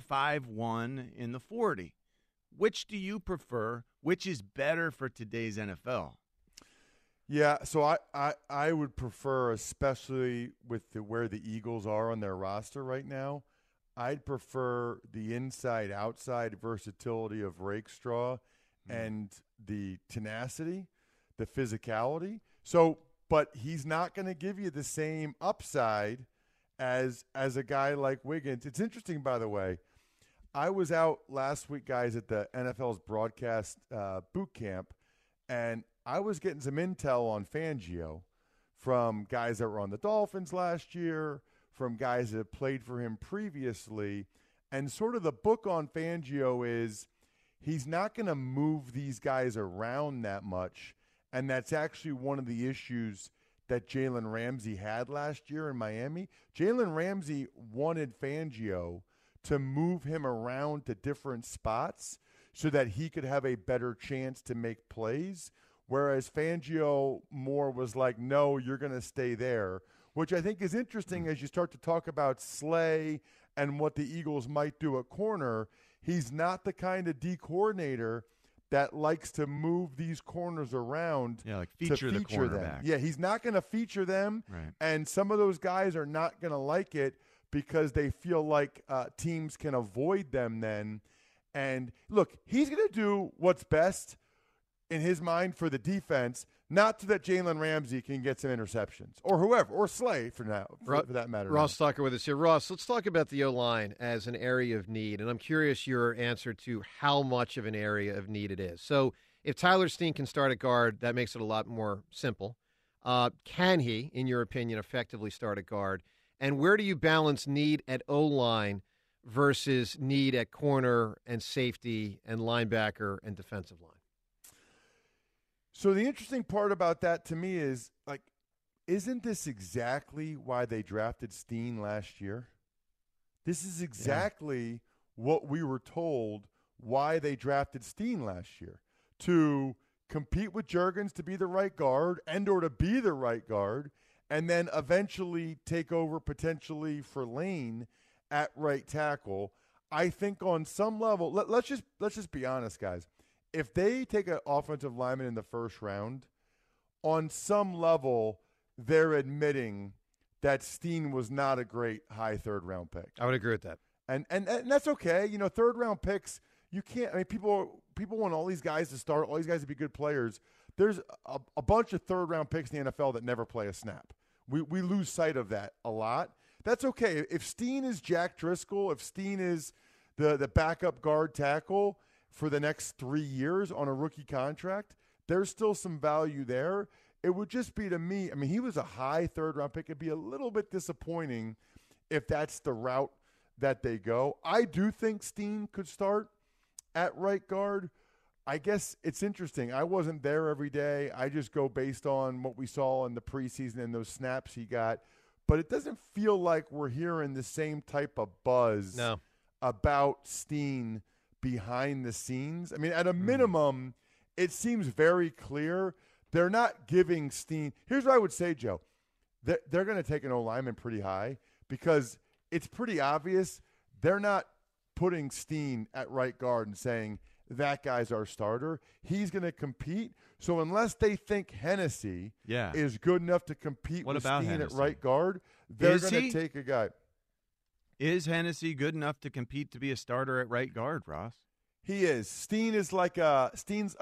4.51 in the 40. Which do you prefer? Which is better for today's NFL? Yeah, so I would prefer, especially with where the Eagles are on their roster right now, I'd prefer the inside-outside versatility of Rakestraw and the tenacity, the physicality. So, but he's not going to give you the same upside as a guy like Wiggins. It's interesting, by the way. I was out last week, guys, at the NFL's broadcast boot camp, and I was getting some intel on Fangio from guys that were on the Dolphins last year, from guys that have played for him previously, and sort of the book on Fangio is he's not going to move these guys around that much, and that's actually one of the issues that Jalen Ramsey had last year in Miami. Jalen Ramsey wanted Fangio to move him around to different spots so that he could have a better chance to make plays, whereas Fangio more was like, no, you're going to stay there, which I think is interesting as you start to talk about Slay and what the Eagles might do at corner. He's not the kind of D coordinator that likes to move these corners around. Yeah, like feature the cornerback. Them. Yeah, he's not going to feature them, right. And some of those guys are not going to like it because they feel like teams can avoid them then. And, look, he's going to do what's best in his mind for the defense, not so that Jalen Ramsey can get some interceptions or whoever, or Slay for that matter. Ross Tucker with us here. Ross, let's talk about the O-line as an area of need, and I'm curious your answer to how much of an area of need it is. So if Tyler Steen can start at guard, that makes it a lot more simple. Can he, in your opinion, effectively start at guard? And where do you balance need at O-line versus need at corner and safety and linebacker and defensive line? So the interesting part about that to me is, like, isn't this exactly why they drafted Steen last year? This is exactly what we were told why they drafted Steen last year, to compete with Juergens to be the right guard and or to be the right guard, and then eventually take over potentially for Lane at right tackle. I think on some level, let's just be honest, guys. If they take an offensive lineman in the first round, on some level, they're admitting that Steen was not a great high third-round pick. I would agree with that. And that's okay. You know, third-round picks, you can't – I mean, people want all these guys to start, all these guys to be good players. There's a bunch of third-round picks in the NFL that never play a snap. We lose sight of that a lot. That's okay. If Steen is Jack Driscoll, if Steen is the backup guard tackle – for the next 3 years on a rookie contract, there's still some value there. It would just be, to me, I mean, he was a high third-round pick. It'd be a little bit disappointing if that's the route that they go. I do think Steen could start at right guard. I guess it's interesting. I wasn't there every day. I just go based on what we saw in the preseason and those snaps he got. but it doesn't feel like we're hearing the same type of buzz about Steen behind the scenes. I mean, at a minimum, it seems very clear they're not giving Steen. Here's what I would say, Joe. They're going to take an O-lineman pretty high because it's pretty obvious they're not putting Steen at right guard and saying that guy's our starter. He's going to compete. So unless they think Hennessy is good enough to compete with Steen Hennessy at right guard, they're going to take a guy. Is Hennessy good enough to compete to be a starter at right guard, Ross? He is. Hennessy's like a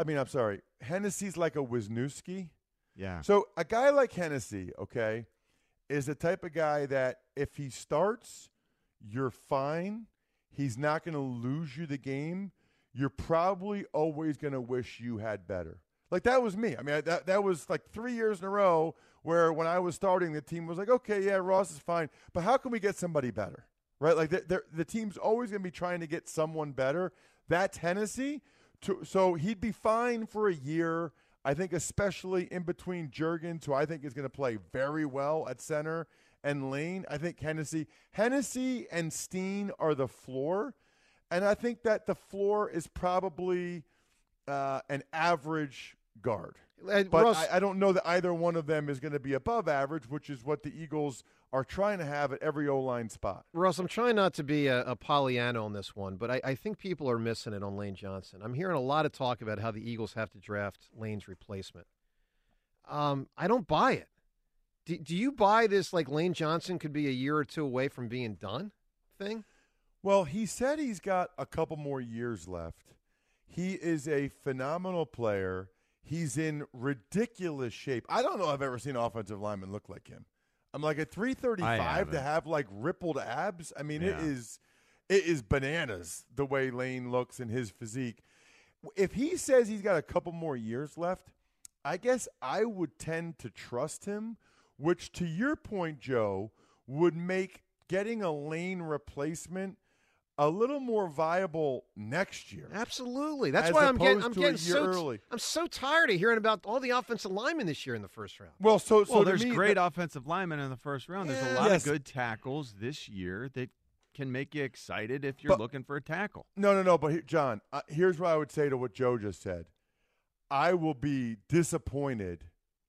Wisniewski. Yeah. So a guy like Hennessy, okay, is the type of guy that if he starts, you're fine. He's not going to lose you the game. You're probably always going to wish you had better. Like, that was me. I mean, that was like 3 years in a row where when I was starting, the team was like, okay, yeah, Ross is fine, but how can we get somebody better, right? Like, the team's always going to be trying to get someone better. That's Hennessy. So he'd be fine for a year, I think, especially in between Juergens, who I think is going to play very well at center, and Lane. I think Hennessy and Steen are the floor, and I think that the floor is probably an average guard. But Russ, I don't know that either one of them is going to be above average, which is what the Eagles are trying to have at every O-line spot. Russ, I'm trying not to be a Pollyanna on this one, but I think people are missing it on Lane Johnson. I'm hearing a lot of talk about how the Eagles have to draft Lane's replacement. I don't buy it. Do you buy this, like, Lane Johnson could be a year or two away from being done thing? Well, he said he's got a couple more years left. He is a phenomenal player. He's in ridiculous shape. I don't know if I've ever seen an offensive lineman look like him. I'm like, at 335 to have like rippled abs. I mean, it is bananas the way Lane looks in his physique. If he says he's got a couple more years left, I guess I would tend to trust him, which, to your point, Joe, would make getting a Lane replacement a little more viable next year. Absolutely. That's why I'm so tired of hearing about all the offensive linemen this year in the first round. Well, so there's great offensive linemen in the first round. There's a lot of good tackles this year that can make you excited if you're looking for a tackle. No. But John, here's what I would say to what Joe just said. I will be disappointed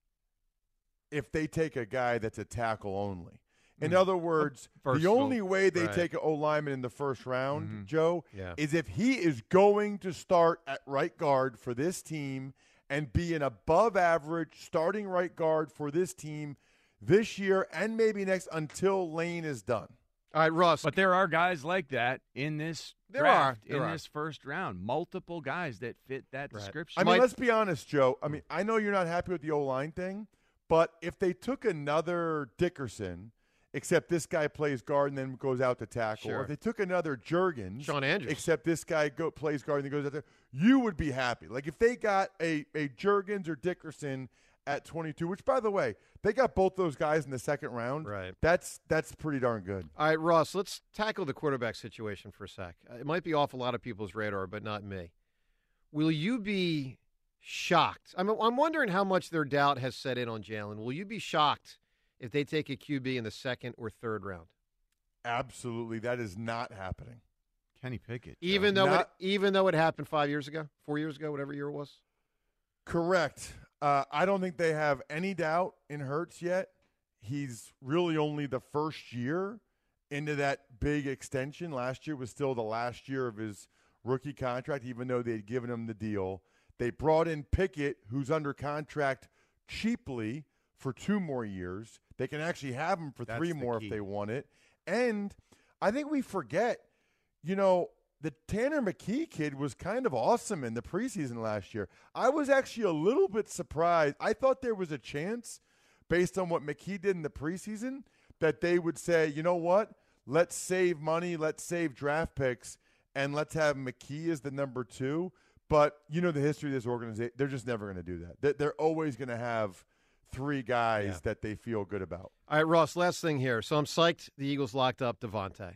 if they take a guy that's a tackle only. In other words, the only way they take an O-lineman in the first round, Joe, is if he is going to start at right guard for this team and be an above-average starting right guard for this team this year and maybe next until Lane is done. All right, Russ. But there are guys like that in this draft, in this first round. Multiple guys that fit that description. I mean, let's be honest, Joe. I mean, I know you're not happy with the O-line thing, but if they took another Dickerson – except this guy plays guard and then goes out to tackle. Or if they took another Juergens, Sean Andrews, except this guy plays guard and then goes out there, you would be happy. Like if they got a Juergens or Dickerson at 22, which, by the way, they got both those guys in the second round. Right. That's pretty darn good. All right, Ross, let's tackle the quarterback situation for a sec. It might be off a lot of people's radar, but not me. Will you be shocked? I'm wondering how much their doubt has set in on Jalen. Will you be shocked if they take a QB in the second or third round? Absolutely. That is not happening. Kenny Pickett. Even though it happened 5 years ago, 4 years ago, whatever year it was? Correct. I don't think they have any doubt in Hurts yet. He's really only the first year into that big extension. Last year was still the last year of his rookie contract, even though they'd given him the deal. They brought in Pickett, who's under contract cheaply for 2 more years. They can actually have him for 3 more if they want it. And I think we forget, the Tanner McKee kid was kind of awesome in the preseason last year. I was actually a little bit surprised. I thought there was a chance, based on what McKee did in the preseason, that they would say, you know what, let's save money, let's save draft picks, and let's have McKee as the number 2. But the history of this organization, they're just never going to do that. They're always going to have 3 guys that they feel good about. All right, Ross, last thing here. So I'm psyched the Eagles locked up Devontae.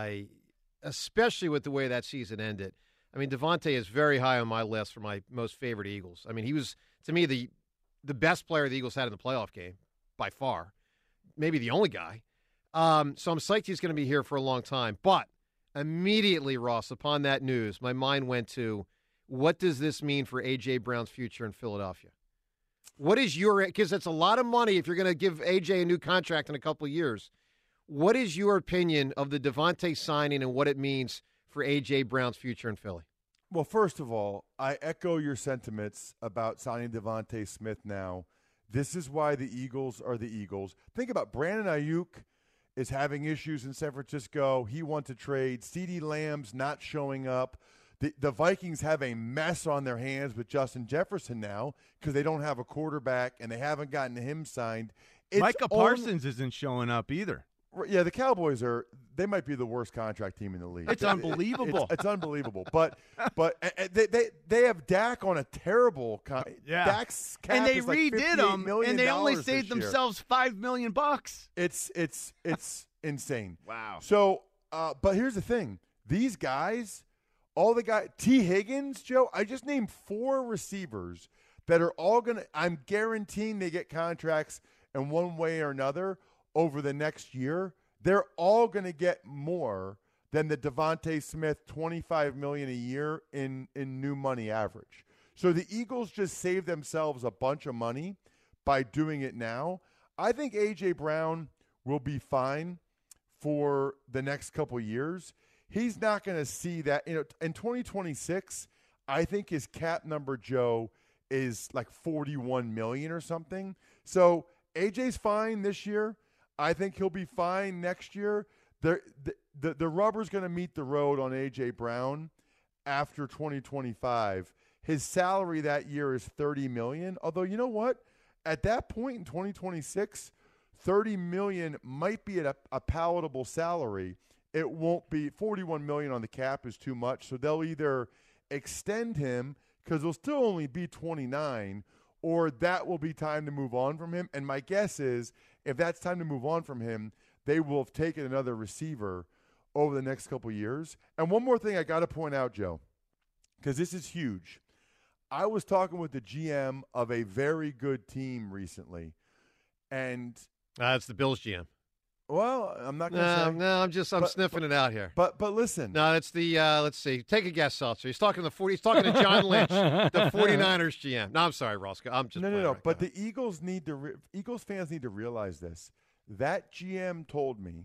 Especially with the way that season ended. I mean, Devontae is very high on my list for my most favorite Eagles. I mean, he was, to me, the best player the Eagles had in the playoff game by far. Maybe the only guy. So I'm psyched he's going to be here for a long time. But immediately, Ross, upon that news, my mind went to, what does this mean for A.J. Brown's future in Philadelphia? What is because it's a lot of money if you're going to give A.J. a new contract in a couple of years. What is your opinion of the Devontae signing and what it means for A.J. Brown's future in Philly? Well, first of all, I echo your sentiments about signing Devontae Smith now. This is why the Eagles are the Eagles. Think about Brandon Ayuk is having issues in San Francisco. He wants to trade. CeeDee Lamb's not showing up. The Vikings have a mess on their hands with Justin Jefferson now because they don't have a quarterback and they haven't gotten him signed. Micah Parsons isn't showing up either. Yeah, the Cowboys they might be the worst contract team in the league. It's unbelievable. It's unbelievable. But they have Dak on a terrible Dak's cap and they is like redid him, and they only saved year. themselves $5 million. It's insane. Wow. So, but here's the thing: these guys, all the guys, T. Higgins, Joe. I just named 4 receivers that are all gonna. I'm guaranteeing they get contracts in one way or another over the next year. They're all going to get more than the Devontae Smith $25 million a year in new money average. So the Eagles just saved themselves a bunch of money by doing it now. I think A.J. Brown will be fine for the next couple years. He's not going to see that. In 2026, I think his cap number, Joe, is like $41 million or something. So A.J.'s fine this year. I think he'll be fine next year. The rubber's going to meet the road on A.J. Brown after 2025. His salary that year is $30 million. Although, you know what? At that point in 2026, $30 million might be at a palatable salary. It won't be. $41 million on the cap is too much. So they'll either extend him because he'll still only be 29, or that will be time to move on from him. And my guess is, if that's time to move on from him, they will have taken another receiver over the next couple of years. And one more thing I got to point out, Joe, because this is huge. I was talking with the GM of a very good team recently, and it's the Bills GM. Well, I'm not going to say. No, I'm sniffing it out here. But listen. No, it's the let's see. Take a guess, Seltzer. He's talking to John Lynch, the 49ers GM. No, I'm sorry, Roscoe. I'm just No. Right. But the Eagles Eagles fans need to realize this. That GM told me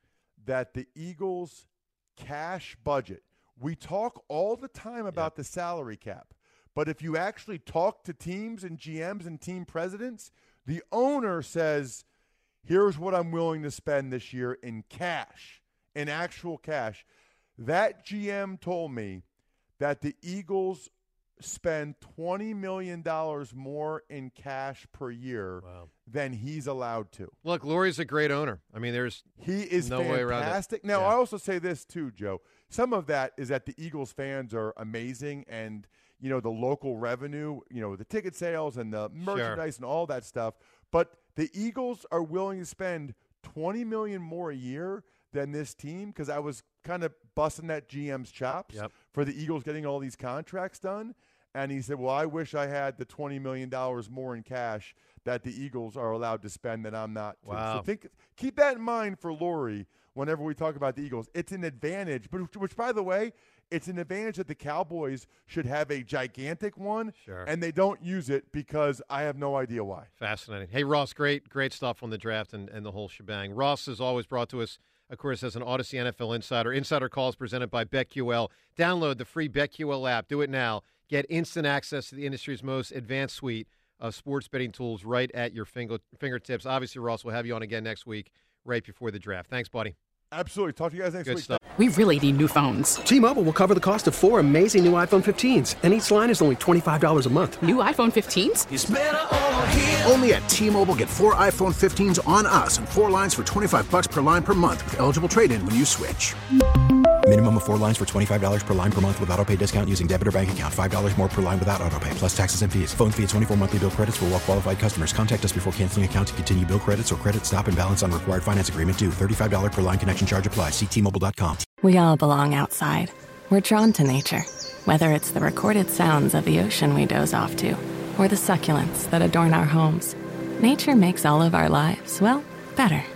that the Eagles' cash budget. We talk all the time about the salary cap, but if you actually talk to teams and GMs and team presidents, the owner says, here's what I'm willing to spend this year in cash, in actual cash. That GM told me that the Eagles spend $20 million more in cash per year than he's allowed to. Look, Lurie's a great owner. I mean, he is no fantastic. way around it. Now, I also say this too, Joe. Some of that is that the Eagles fans are amazing, and the local revenue, the ticket sales and the merchandise and all that stuff. But the Eagles are willing to spend $20 million more a year than this team, because I was kind of busting that GM's chops for the Eagles getting all these contracts done. And he said, well, I wish I had the $20 million more in cash that the Eagles are allowed to spend that I'm not. Wow. So keep that in mind for Lurie whenever we talk about the Eagles. It's an advantage, which, by the way, it's an advantage that the Cowboys should have a gigantic one, and they don't use it because I have no idea why. Fascinating. Hey, Ross, great stuff on the draft and the whole shebang. Ross is always brought to us, of course, as an Odyssey NFL Insider. Insider Calls presented by BetQL. Download the free BetQL app. Do it now. Get instant access to the industry's most advanced suite of sports betting tools right at your fingertips. Obviously, Ross, we'll have you on again next week right before the draft. Thanks, buddy. Absolutely. Talk to you guys next week. Stuff. We really need new phones. T-Mobile will cover the cost of 4 amazing new iPhone 15s, and each line is only $25 a month. New iPhone 15s? It's better over here. Only at T-Mobile, get 4 iPhone 15s on us and 4 lines for $25 per line per month with eligible trade-in when you switch. Minimum of 4 lines for $25 per line per month with autopay discount using debit or bank account. $5 more per line without autopay, plus taxes and fees. Phone fee at 24 monthly bill credits for well-qualified customers. Contact us before canceling account to continue bill credits or credit stop and balance on required finance agreement due. $35 per line connection charge applies. See T-Mobile.com. We all belong outside. We're drawn to nature. Whether it's the recorded sounds of the ocean we doze off to, or the succulents that adorn our homes. Nature makes all of our lives, well, better.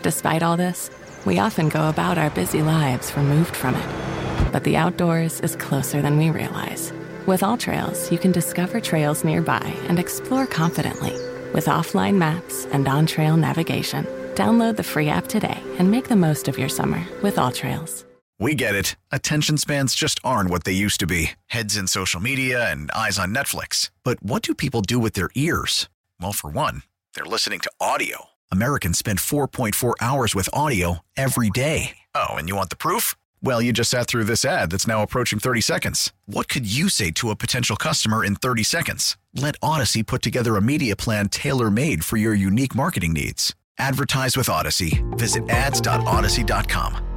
Despite all this, we often go about our busy lives removed from it. But the outdoors is closer than we realize. With AllTrails, you can discover trails nearby and explore confidently. With offline maps and on-trail navigation, download the free app today and make the most of your summer with AllTrails. We get it. Attention spans just aren't what they used to be. Heads in social media and eyes on Netflix. But what do people do with their ears? Well, for one, they're listening to audio. Americans spend 4.4 hours with audio every day. Oh, and you want the proof? Well, you just sat through this ad that's now approaching 30 seconds. What could you say to a potential customer in 30 seconds? Let Odyssey put together a media plan tailor-made for your unique marketing needs. Advertise with Odyssey. Visit ads.odyssey.com.